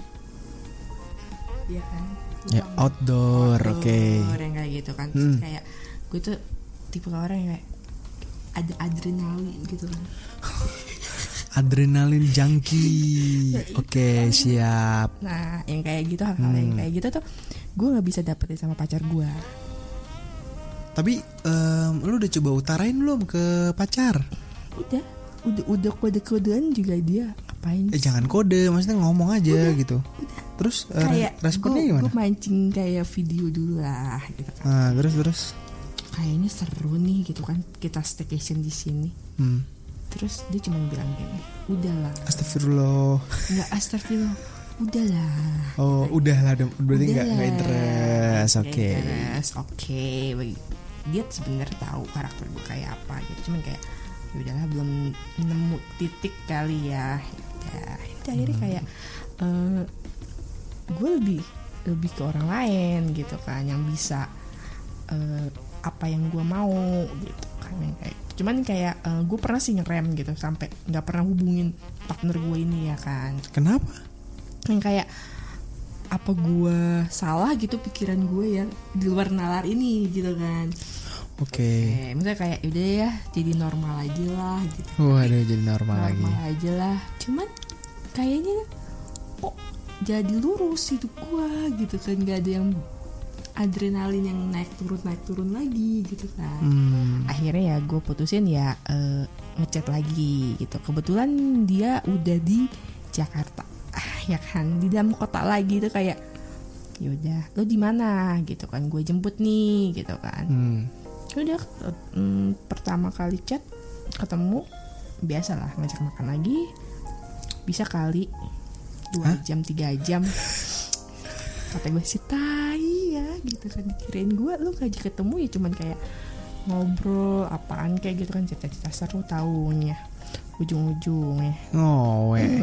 ya kan, ya, outdoor, outdoor oke, okay. Yang kayak gitu kan, terus hmm. kayak gue tuh tipe orang yang kayak ada adrenalin gitu kan. Adrenalin junkie. Oke, okay, siap. Nah, yang kayak gitu, hal-hal hmm. yang kayak gitu tuh gue nggak bisa dapetin sama pacar gue. Tapi um, lu udah coba utarain belum ke pacar? Udah, udah, udah kode-kodean juga dia. Ngapain? Eh jangan kode, maksudnya ngomong aja udah, gitu. Udah. Terus kayak uh, responnya gua, gimana? Gue mancing kayak video dulu lah, gitu kan. Nah, terus terus. Kayaknya seru nih, gitu kan. Kita staycation di sini. Hmm. Terus dia cuma bilang gini, udahlah. Astagfirullah. Nggak astagfirullah, udahlah. Oh, udahlah dong. Berarti nggak nggak interest. Oke. Okay. Interest, oke. Okay. Dia sebenarnya tahu karakter gue kayak apa gitu. Cuman kayak, ya udahlah, belum nemu titik kali ya. Ya, hmm. akhirnya kayak uh, gue lebih lebih ke orang lain gitu kan, yang bisa uh, apa yang gue mau gitu kan, yang kayak. Cuman kayak uh, gue pernah sih ngerem gitu, sampai nggak pernah hubungin partner gue ini ya kan. Kenapa? Yang kayak apa gue salah gitu pikiran gue yang di luar nalar ini gitu kan. Oke. Okay. Okay, misalnya kayak udah ya jadi normal aja lah gitu. Oh ada jadi normal, normal lagi. Normal aja lah. Cuman kayaknya oh jadi lurus hidup gue gitu kan, nggak ada yang adrenalin yang naik turun naik turun lagi gitu kan. Hmm. Akhirnya ya gue putusin ya uh, ngechat lagi gitu. Kebetulan dia udah di Jakarta, ah, ya kan, di dalam kota lagi tuh kayak Yaudah, lo di mana gitu kan, gue jemput nih gitu kan. hmm. Udah mm, pertama kali chat ketemu biasalah ngajak makan lagi, bisa kali dua jam tiga jam. Kata gue sih tai ya gitu kan, dikirain gue lo ngajak ketemu ya cuman kayak ngobrol apaan kayak gitu kan, cerita-cerita seru, taunya ujung-ujungnya oh weh.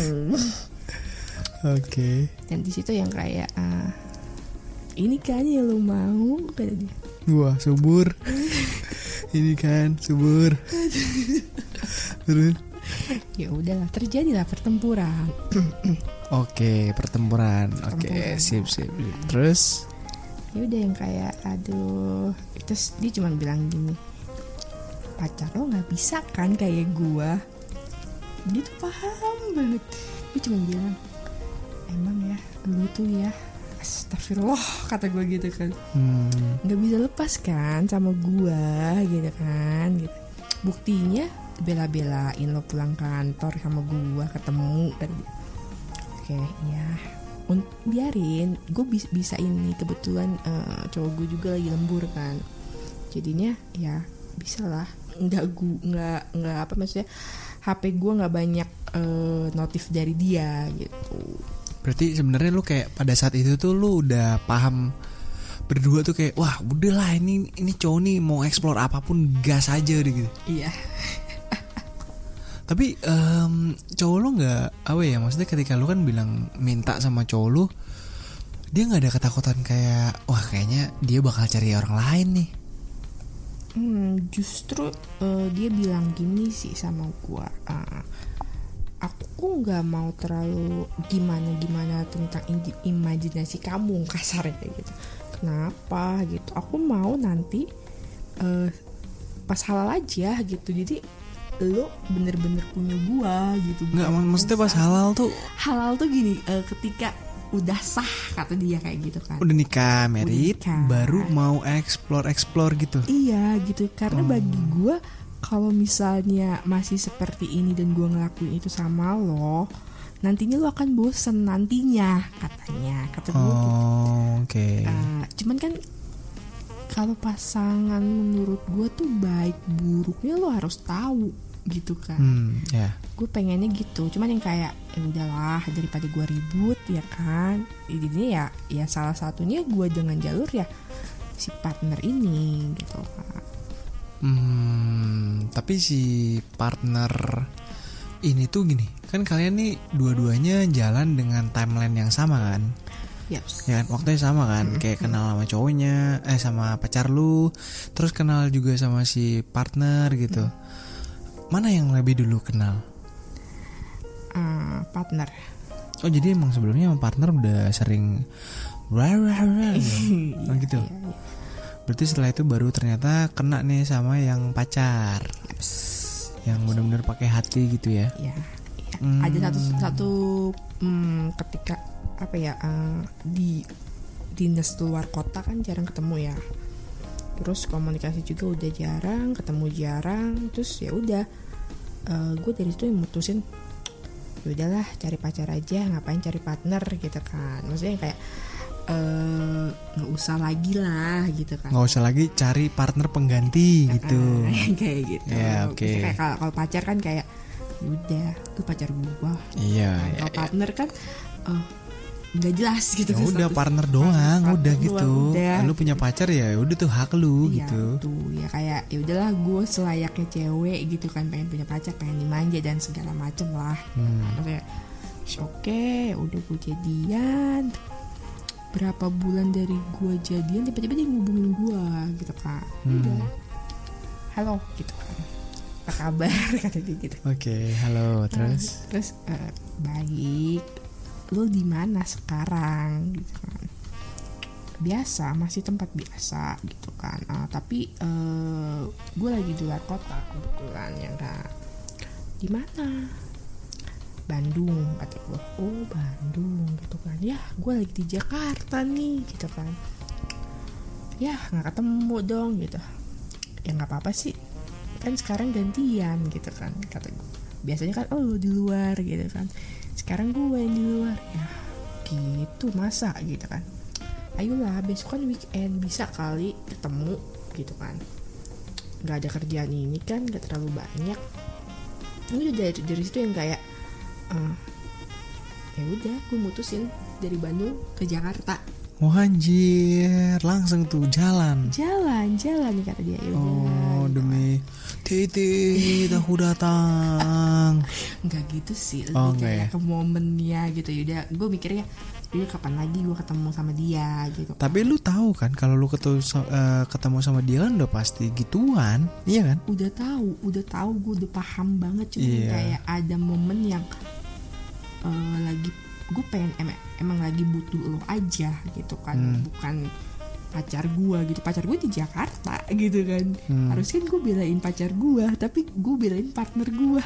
Oke. Dan di situ yang kayak uh, ini kan yang lo mau kata dia. Wah subur. Ini kan subur. Terus ya udahlah, terjadilah pertempuran. Oke, pertempuran. Oke, sip, sip sip. Terus ya udah yang kayak aduh, terus dia cuma bilang gini, pacar lo nggak bisa kan kayak gua. Dia tuh paham banget. Dia cuma bilang, emang ya lu tuh ya, astagfirullah kata gue gitu kan, hmm. nggak bisa lepas kan sama gua gitu kan gitu. Buktinya bela-belain lo pulang kantor sama gua ketemu kan. Oke ya biarin, gue bisa, bisa ini kebetulan uh, cowok gue juga lagi lembur kan, jadinya ya bisa lah, nggak gue nggak nggak apa maksudnya H P gue nggak banyak uh, notif dari dia gitu. Berarti sebenarnya lu kayak pada saat itu tuh lu udah paham berdua tuh kayak wah udahlah ini ini cowok nih mau explore apapun gas aja gitu. Iya. Tapi um, cowok lu nggak apa ya, maksudnya ketika lu kan bilang minta sama cowok lu, dia nggak ada ketakutan kayak wah kayaknya dia bakal cari orang lain nih. Hmm, justru uh, dia bilang gini sih sama gua, uh, aku nggak mau terlalu gimana-gimana tentang imajinasi kamu, kasarnya kayak gitu. Kenapa gitu? Aku mau nanti uh, pas halal aja gitu. Jadi lo bener-bener punya gua gitu. Nggak, maksudnya pas halal tuh? Halal tuh gini, uh, ketika udah sah kata dia kayak gitu kan. Udah nikah, married, baru mau explore-explore gitu. Iya gitu, karena hmm. bagi gue kalau misalnya masih seperti ini dan gue ngelakuin itu sama lo, nantinya lo akan bosen nantinya katanya, kata gue oh, gitu. Oke. Okay. Uh, cuman kan kalau pasangan menurut gue tuh baik buruknya lo harus tahu gitu kan. Hmm, yeah. Gue pengennya gitu, cuman yang kayak ya udahlah daripada gue ribut ya kan. Ini ya ya salah satunya gue dengan jalur ya si partner ini gitu kan. Hmm, tapi si partner ini tuh gini, kan kalian nih dua-duanya jalan dengan timeline yang sama kan? Yes. Ya kan, waktunya sama kan, mm-hmm. kayak kenal sama cowoknya, eh sama pacar lu, terus kenal juga sama si partner gitu. Mm. Mana yang lebih dulu kenal? Uh, partner. Oh jadi emang sebelumnya sama partner udah sering rah rah rah oh, gitu. Iya, iya. Berarti setelah itu baru ternyata kena nih sama yang pacar. Yes. Yang benar-benar pakai hati gitu ya. Iya. iya. Hmm. Ada satu satu hmm, ketika apa ya uh, di dinas luar kota kan jarang ketemu ya. Terus komunikasi juga udah jarang, ketemu jarang. Terus ya udah, uh, gue dari situ yang mutusin, ya udahlah cari pacar aja, ngapain cari partner gitu kan. Maksudnya kayak nggak uh, usah lagi lah gitu kan. Nggak usah lagi cari partner pengganti gitu. Uh, kayak gitu. Ya oke. Okay. Kalau kalau pacar kan kayak, udah tuh pacar gue. Iya. Nah, iya kalau iya. partner kan. Uh, nggak jelas gitu. Ya udah partner doang, partner udah doang, gitu. Udah. Lu punya pacar ya, udah tuh hak lu ya, gitu. Tuh ya kayak ya udahlah gue selayaknya cewek gitu kan, pengen punya pacar, pengen dimanja dan segala macem lah. Hmm. Maksudnya, oke, okay, udah gue jadian. Berapa bulan dari gue jadian, tiba-tiba dia ngubungin gue gitu kan. Hmm. Udah, halo gitu kan. Apa kabar kata dia gitu. Oke, okay, halo terus. Nah, terus uh, baik. Lo di mana sekarang gitu kan. Biasa, masih tempat biasa gitu kan. Uh, tapi uh, gue lagi di luar kota kebetulan ya kan. Di mana? Bandung kata gue. Oh Bandung gitu kan. Ya gue lagi di Jakarta nih gitu kan. Ya nggak ketemu dong gitu. Ya nggak apa-apa sih. Kan sekarang gantian gitu kan kata gue. Biasanya kan oh lo di luar gitu kan. Sekarang gue yang di luar ya gitu, masa gitu kan. ayolah besok kan weekend, bisa kali ketemu gitu kan, nggak ada kerjaan ini kan, nggak terlalu banyak. Udah dari dari situ yang kayak uh, ya udah gue mutusin dari Bandung ke Jakarta. Wah anjir, langsung tuh jalan. Jalan, jalan nih kata dia. Yaudah, oh demi titit aku datang. Enggak gitu sih, lebih oh, kayak ya? ke momennya gitu. Yaudah, gue mikirnya dia kapan lagi gue ketemu sama dia gitu. Tapi lu tahu kan kalau lu ketemu uh, ketemu sama dia kan udah pasti gituan, iya kan? Udah tahu, udah tahu, gue udah paham banget. Cuma yeah. kayak ada momen yang uh, lagi gue pengen em- emang lagi butuh lo aja gitu kan, hmm. bukan pacar gue gitu. Pacar gue di Jakarta gitu kan. hmm. Harusnya kan gue belain pacar gue, tapi gue belain partner gue.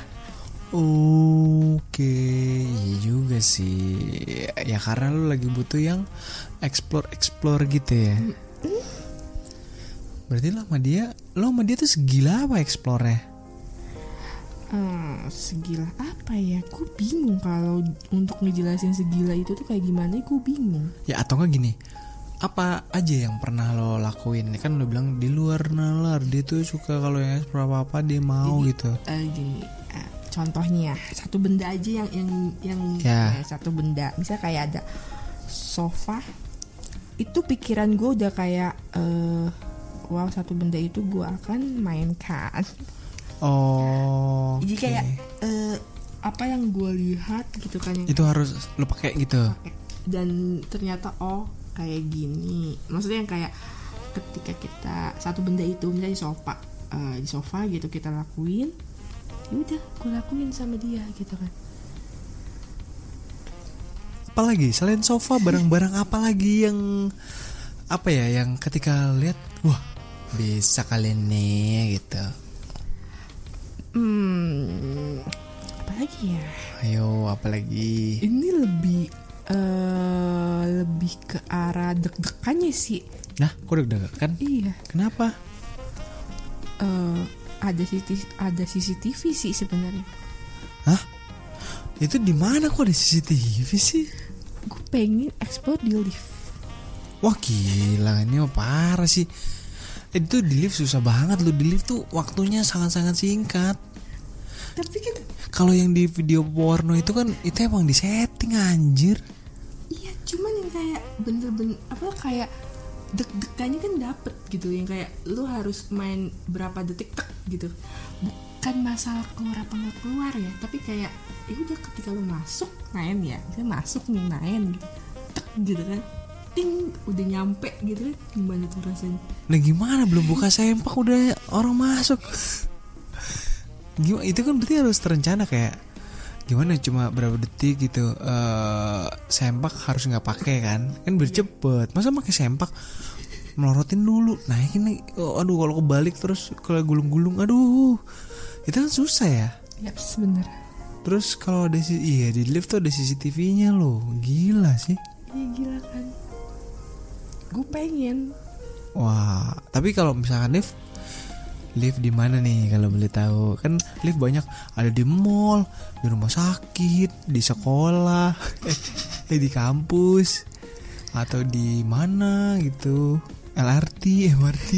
Oke, iya juga sih. Ya karena lu lagi butuh yang explore-explore gitu ya. Mm-hmm. Berarti lo sama dia, lo sama dia tuh segila apa explore-nya? Hmm, segila apa ya? Gue bingung kalau untuk ngejelasin segila itu tuh kayak gimana, gue bingung. Ya atau enggak gini, apa aja yang pernah lo lakuin? Kan lo bilang di luar nalar, dia tuh suka kalau yang explore apa-apa dia mau. Jadi, gitu. Uh, gini. Contohnya satu benda aja yang yang yang yeah. ya, satu benda, misalnya kayak ada sofa, itu pikiran gue udah kayak uh, wow, satu benda itu gue akan mainkan. Oh. Jadi okay. kayak uh, apa yang gue lihat gitu kan, yang itu harus lo pakai gitu. Pake. Dan ternyata oh kayak gini. Maksudnya yang kayak ketika kita satu benda itu misalnya di sofa, uh, di sofa gitu kita lakuin. Ya udah, gue lakuin sama dia gitu kan. Apalagi selain sofa, barang-barang apa lagi yang apa ya, yang ketika lihat wah bisa kali nih gitu. Hmm, apalagi ya? Ayo, apalagi? Ini lebih uh, lebih ke arah deg-degannya sih. Nah, kok deg-degan? Iya. Kenapa? Uh, ada C C T V, ada C C T V sih sebenarnya. Hah? Itu di mana kok ada C C T V sih? Gue pengen explore di lift. Wah gila, ini mah parah sih. Eh, itu di lift susah banget loh. Di lift tuh waktunya sangat-sangat singkat. Tapi kan kalau yang di video porno itu kan itu emang di setting anjir. Iya, cuman yang kayak bener-bener apa kayak deg-degannya kan dapet gitu, yang kayak lu harus main berapa detik tek gitu. Bukan masalah keluar apa nggak keluar ya, tapi kayak ya udah ketika lu masuk main ya, misalnya masuk nih main gitu, tek gitu kan, ting udah nyampe gitu kan, gimana tuh rasanya? Nah gimana belum buka sempak udah orang masuk? Gimana itu kan berarti harus terencana kayak gimana cuma berapa detik gitu. Uh, sempak harus nggak pakai kan kan biar cepet. Masa pakai sempak melorotin dulu naikin nih, oh, aduh kalau kebalik terus kalau gulung-gulung aduh itu kan susah ya. Ya sebenernya. Terus kalau ada si iya di lift tuh ada C C T V-nya loh, gila sih. Iya gila kan. Gue pengen. Wah tapi kalau misalkan lift lift di mana nih kalau boleh tahu? Kan lift banyak, ada di mall, di rumah sakit, di sekolah, eh di kampus, atau di mana gitu, L R T, M R T.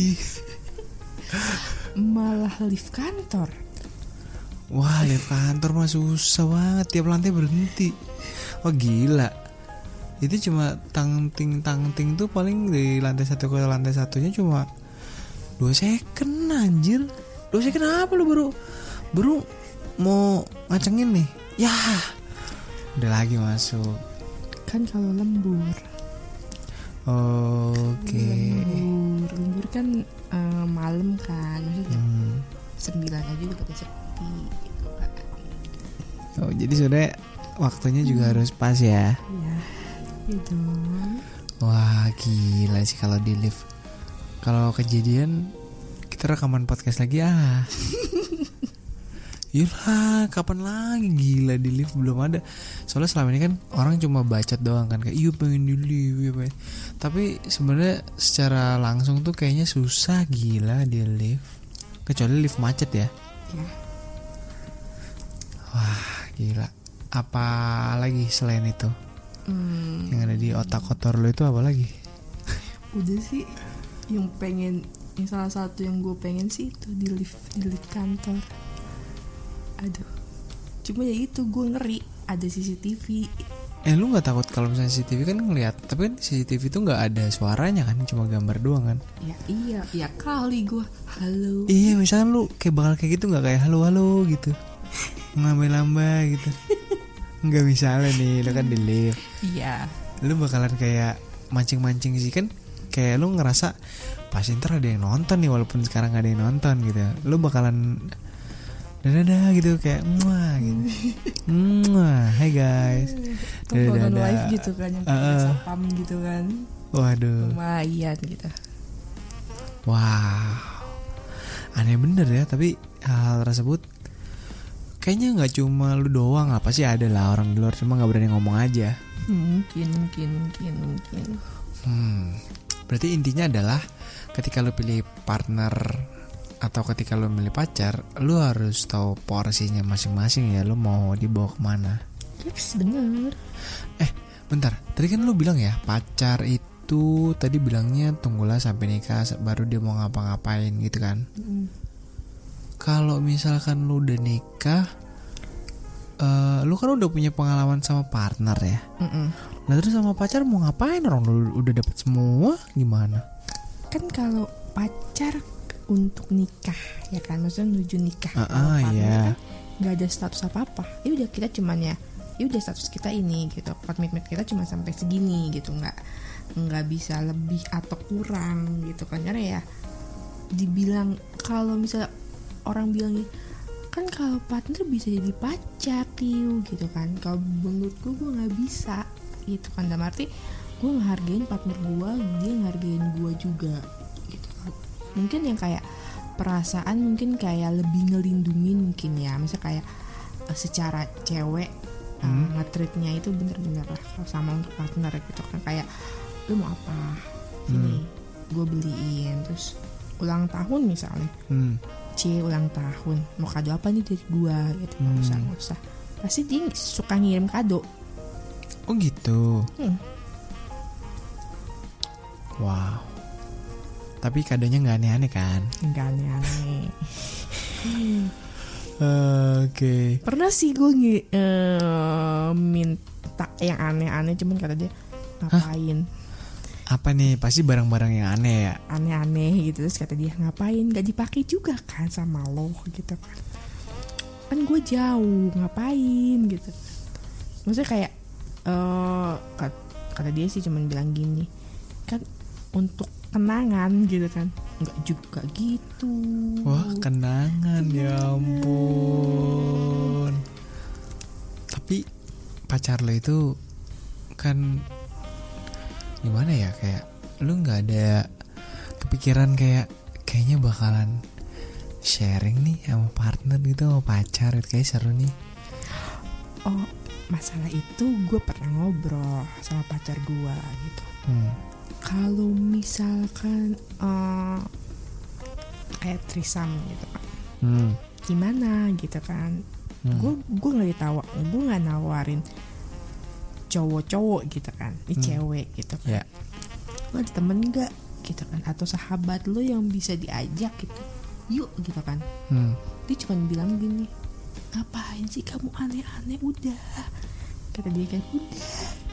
Malah lift kantor. Wah lift kantor mah susah banget, tiap lantai berhenti. Wah gila. Itu cuma tang-ting tang-ting tuh paling dari lantai satu ke lantai satunya cuma dua second anjir. Dua second apa lu baru Baru mau ngacengin nih. Ya udah lagi masuk. Kan kalau lembur. Oke okay. Lembur Lembur kan uh, malam kan, maksudnya hmm. sembilan aja udah pada sepi gitu kan. Oh jadi sudah waktunya juga hmm. harus pas ya. Iya ya dong. Wah gila sih kalau di lift. Kalau kejadian kita rekaman podcast lagi ah. Yulah kapan lagi, gila di lift belum ada. Soalnya selama ini kan orang cuma bacot doang kan, kayak iya pengen di lift ya, pengen. Tapi sebenarnya secara langsung tuh kayaknya susah gila di lift. Kecuali lift macet ya, ya. Wah gila. Apa lagi selain itu? hmm. Yang ada di otak kotor lo itu apa lagi? Udah sih yang pengen, yang salah satu yang gue pengen sih itu di lift, di lift kantor. Aduh, cuma ya itu gue ngeri ada C C T V. Eh lu nggak takut kalau misalnya C C T V kan ngeliat, tapi kan C C T V itu nggak ada suaranya kan, cuma gambar doang kan? Ya iya, ya kali gue halo. Iya, misalkan lu kayak bakal kayak gitu nggak, kayak halo halo gitu, ngambil-lambai gitu. Nggak, misalnya nih lu kan di lift. Iya. Lu bakalan kayak mancing-mancing sih kan, kayak lu ngerasa pasti ntar ada yang nonton nih walaupun sekarang gak ada yang nonton gitu. Lu bakalan dadah gitu kayak muah gitu. Muah, hai guys. Tonton live gitu kan, yang pakai uh, sapam gitu kan. Waduh. Lumayan gitu. Wow. Aneh bener ya, tapi hal tersebut kayaknya nggak cuma lu doang, apa sih ada lah orang di luar, cuma nggak berani ngomong aja. Mungkin, mungkin, mungkin, mungkin. Hmm. Berarti intinya adalah ketika lu pilih partner atau ketika lu milih pacar, lu harus tahu porsinya masing-masing ya, lu mau dibawa kemana. Yes, bener. Eh, bentar. Tadi kan lu bilang ya, pacar itu tadi bilangnya tunggulah sampai nikah baru dia mau ngapa-ngapain gitu kan. Mm. Kalau misalkan lu udah nikah, uh, lu kan udah punya pengalaman sama partner ya. Mm-mm. Nah terus sama pacar mau ngapain? Orang lu udah dapet semua, gimana? Kan kalau pacar untuk nikah ya kan, maksudnya menuju nikah. Uh, uh, yeah. Kan nggak ada status apa-apa. Ya udah kita cuman ya, ya udah status kita ini gitu. Komitmen kita cuma sampai segini gitu, nggak nggak bisa lebih atau kurang gitu kan. Karena ya dibilang kalau misalnya orang bilangnya kan kalau partner bisa jadi pacar tiu gitu kan. Kalau menurut gue gue nggak bisa gitu kan. Dalam arti gue ngehargain partner gue, dia ngehargain gue juga gitu kan. Mungkin yang kayak perasaan mungkin kayak lebih ngelindungin mungkin ya. Misalnya kayak uh, secara cewek hmm. uh, nge-treatnya itu bener-bener lah kalau sama untuk partner gitu kan. Kayak lu mau apa ini hmm. gue beliin. Terus ulang tahun misalnya hmm. C ulang tahun mau kado apa nih dari gua gitu. Nggak hmm. usah nggak usah pasti dia suka ngirim kado. Oh gitu. hmm. Wow. Tapi kadonya nggak aneh-aneh kan? Nggak aneh-aneh. uh, Oke okay. Pernah sih gue ng- uh, minta yang aneh-aneh, cuman kata dia ngapain. Hah? Apa nih? Pasti barang-barang yang aneh ya? Aneh-aneh gitu. Terus kata dia ngapain, gak dipakai juga kan sama lo gitu kan. Kan gue jauh, ngapain gitu. Maksudnya kayak uh, kata dia sih cuman bilang gini, kan untuk kenangan gitu kan. Enggak juga gitu. Wah kenangan, ya ampun. Tapi pacar lo itu kan gimana ya, kayak lu nggak ada kepikiran kayak kayaknya bakalan sharing nih sama partner gitu, sama pacar gitu, kayak seru nih. Oh masalah itu gue pernah ngobrol sama pacar gue gitu. hmm. Kalau misalkan uh, kayak trisam gitu kan, hmm. gimana gitu kan. Gue hmm. gue nggak ditawa, gue nggak nawarin cowok-cowok gitu kan, ini hmm. cewek gitu kan. Yeah. Lo ada temen gak gitu kan, atau sahabat lo yang bisa diajak gitu, yuk gitu kan. hmm. Dia cuma bilang gini, ngapain sih kamu aneh-aneh, udah kata dia kan. Udah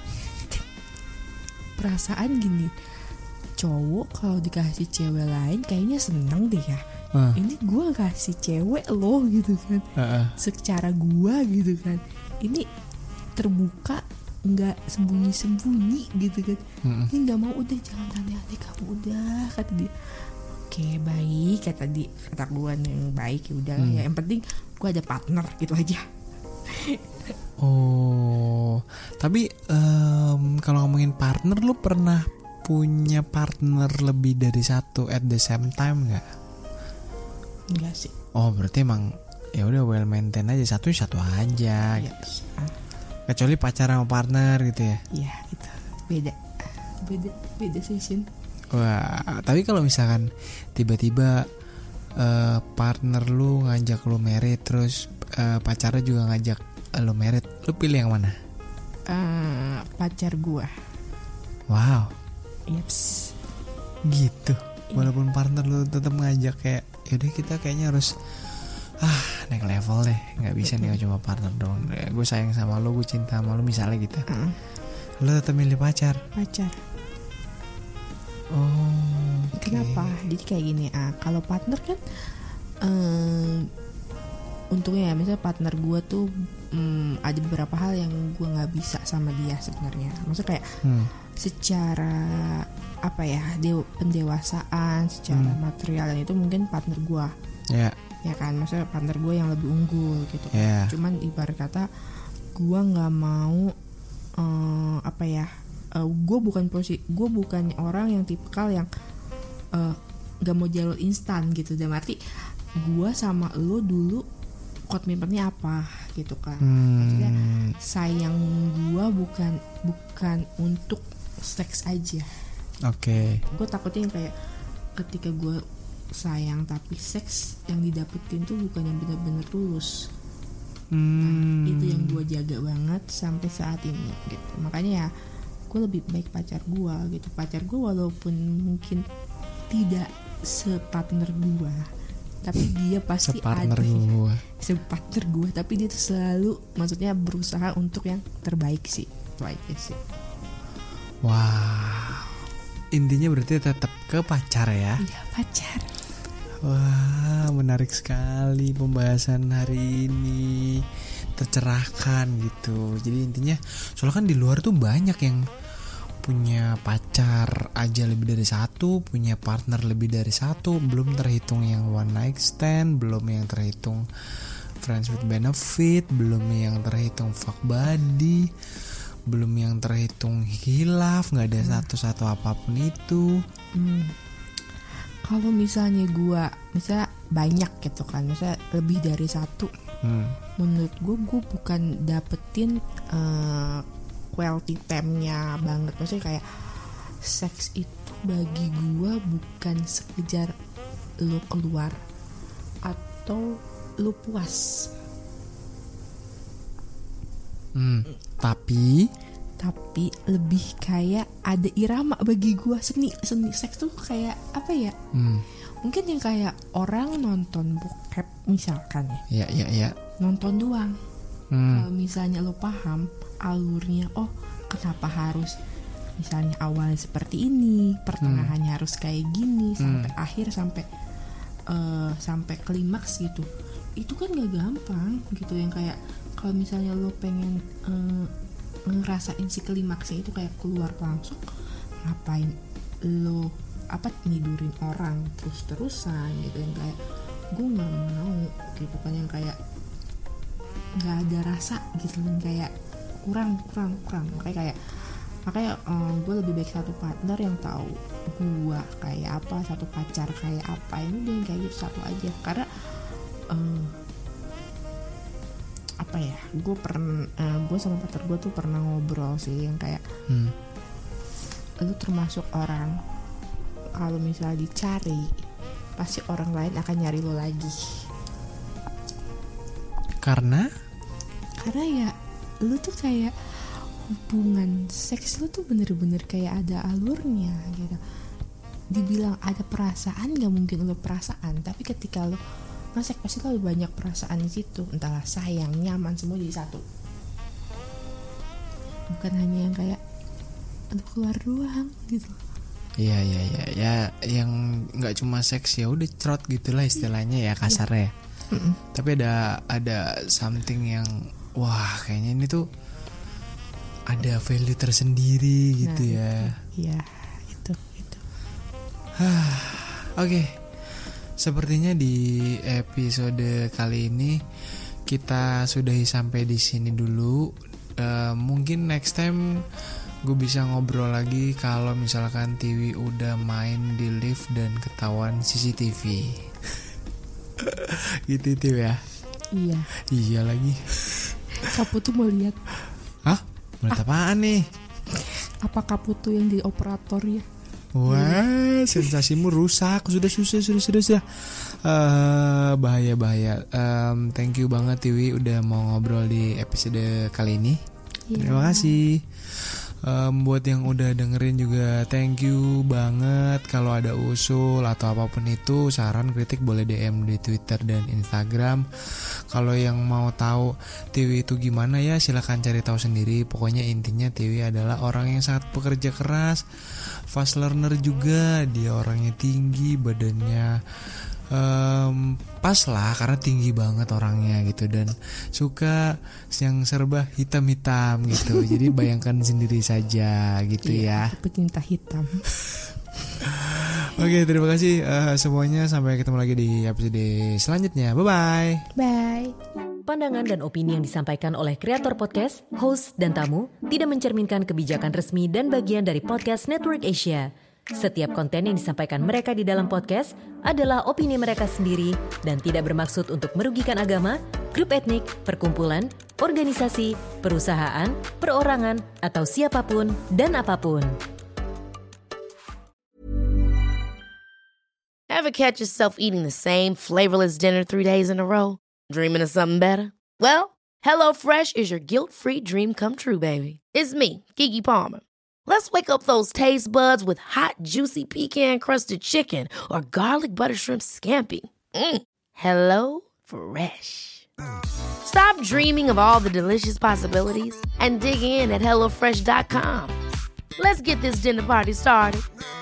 perasaan gini, cowok kalau dikasih cewek lain kayaknya seneng deh ya. uh. Ini gue kasih cewek lo gitu kan. uh-uh. Secara gue gitu kan, ini terbuka, nggak sembunyi-sembunyi gitu kan. mm-hmm. Ini nggak mau, udah jangan aneh-aneh kamu, udah kata dia. Oke baik kata dia, kata gue yang baik ya udah hmm. ya, yang penting gue ada partner gitu aja. Oh tapi um, kalau ngomongin partner, lu pernah punya partner lebih dari satu at the same time nggak? Enggak sih. Oh berarti emang ya udah well maintain aja, satu satu aja ya, gitu. Kecuali pacar sama partner gitu ya? Iya gitu, beda, beda, beda session. Wah, tapi kalau misalkan tiba-tiba uh, partner lu ngajak lu merit, terus uh, pacarnya juga ngajak lu merit, lu pilih yang mana? Uh, pacar gua. Wow. Yeps. gitu. Walaupun partner lu tetap ngajak kayak yaudah kita kayaknya harus ah naik level deh, nggak bisa nih cuma partner dong. Gue sayang sama lu, gue cinta sama lu misalnya gitu. Mm. Lu tetap milih pacar. Pacar. Oh. Okay. Kenapa? Jadi kayak gini, ah kalau partner kan, um, untungnya ya, misalnya partner gue tuh um, ada beberapa hal yang gue nggak bisa sama dia sebenarnya. Maksudnya kayak hmm. secara apa ya, dew, pendewasaan, secara hmm. material itu mungkin partner gue. Ya. Yeah. Ya kan, maksudnya partner gue yang lebih unggul gitu. Yeah. Cuman ibarat kata gue nggak mau um, apa ya. Uh, gue bukan posisi, gue bukan orang yang tipikal yang uh, gak mau jalur instan gitu. Dan arti gue sama lo dulu komitmennya apa gitu kan. hmm. Maksudnya sayang gue bukan bukan untuk seks aja. Oke. Okay. Gue takutnya yang kayak ketika gue sayang tapi seks yang didapetin tuh bukan yang benar-benar tulus. hmm. Nah, itu yang gue jaga banget sampai saat ini gitu. Makanya ya gue lebih baik pacar gue gitu. Pacar gue walaupun mungkin tidak separtner gue, tapi dia pasti separtner ada gue separtner gue tapi dia tuh selalu maksudnya berusaha untuk yang terbaik sih. Itu aja sih. Wow, intinya berarti tetap ke pacar ya? Iya, pacar. Wah, menarik sekali pembahasan hari ini, tercerahkan gitu. Jadi intinya soalnya kan di luar tuh banyak yang punya pacar aja lebih dari satu, punya partner lebih dari satu, belum terhitung yang one night stand, belum yang terhitung friends with benefit, belum yang terhitung fuck buddy, belum yang terhitung hilaf, nggak ada hmm. satu-satu apapun itu. Hmm. Kalau misalnya gue, misalnya banyak gitu kan, misalnya lebih dari satu, hmm. menurut gue, gue bukan dapetin uh, quality time-nya banget. Maksudnya kayak seks itu bagi gue bukan sekedar lo keluar atau lo puas. Hmm, tapi tapi lebih kayak ada irama bagi gue. Seni seni seks tuh kayak apa ya? Hmm. Mungkin yang kayak orang nonton bokep misalkan ya. Iya iya iya. Nonton doang. Hmm. Kalau misalnya lo paham alurnya, oh kenapa harus misalnya awalnya seperti ini, pertengahannya hmm. harus kayak gini, sampai hmm. akhir sampai uh, sampai klimaks gitu. Itu kan gak gampang gitu. Yang kayak kalau misalnya lo pengen uh, ngerasain si klimaksnya itu kayak keluar langsung, ngapain lo apa nidurin orang terus-terusan gitu. Yang kayak gue nggak mau gitu kan, yang kayak nggak ada rasa gitu, yang kayak kurang kurang kurang makanya kayak makanya um, gue lebih baik satu partner yang tahu gue kayak apa, satu pacar kayak apa. Ini udah yang kayak gitu satu aja. Karena um, apa ya, gue pernah uh, gue sama pacar gue tuh pernah ngobrol sih yang kayak hmm. lu termasuk orang kalau misalnya dicari pasti orang lain akan nyari lo lagi. Karena karena ya lu tuh kayak hubungan seks lu tuh bener-bener kayak ada alurnya gitu. Dibilang ada perasaan, nggak mungkin lu perasaan, tapi ketika lu nge-seks pasti lu banyak perasaan di situ, entahlah sayang, nyaman, semua jadi satu. Bukan hanya yang kayak aduh keluar doang gitu. Iya iya iya ya, yang nggak cuma seks ya udah cerot gitulah istilahnya ya, kasarnya. Ya. Tapi ada ada something yang wah kayaknya ini tuh ada value tersendiri gitu nah, ya. Iya itu itu. Oke, okay. Sepertinya di episode kali ini kita sudahi sampai di sini dulu. Uh, mungkin next time gue bisa ngobrol lagi kalau misalkan Tiwi udah main di lift dan ketahuan C C T V. Gitu Tiwi ya. Iya. Iya lagi. Kapu tuh mau lihat. Hah? Melihat ah. apaan nih? Apa kapu tuh yang di operator ya? Wah, sensasimu rusak. Sudah sudah sudah sudah sudah. Uh, bahaya bahaya. Um, thank you banget Tiwi udah mau ngobrol di episode kali ini. Yeah. Terima kasih. Um, buat yang udah dengerin juga thank you banget. Kalau ada usul atau apapun itu, saran kritik boleh D M di Twitter dan Instagram. Kalau yang mau tahu Tiwi itu gimana ya silakan cari tahu sendiri. Pokoknya intinya Tiwi adalah orang yang sangat pekerja keras, fast learner juga. Dia orangnya tinggi, badannya Um, pas lah karena tinggi banget orangnya gitu, dan suka yang serba hitam-hitam gitu. Jadi bayangkan sendiri saja gitu ya. Pecinta hitam. Oke, terima kasih uh, semuanya. Sampai ketemu lagi di episode selanjutnya. Bye-bye. Bye. Pandangan dan opini yang disampaikan oleh kreator podcast, host, dan tamu tidak mencerminkan kebijakan resmi dan bagian dari Podcast Network Asia. Setiap konten yang disampaikan mereka di dalam podcast adalah opini mereka sendiri dan tidak bermaksud untuk merugikan agama, grup etnik, perkumpulan, organisasi, perusahaan, perorangan, atau siapapun dan apapun. Ever catch yourself eating the same flavorless dinner three days in a row? Dreaming of something better? Well, HelloFresh is your guilt-free dream come true, baby. It's me, Keke Palmer. Let's wake up those taste buds with hot, juicy pecan-crusted chicken or garlic butter shrimp scampi. Mm. Hello Fresh. Stop dreaming of all the delicious possibilities and dig in at hello fresh dot com. Let's get this dinner party started.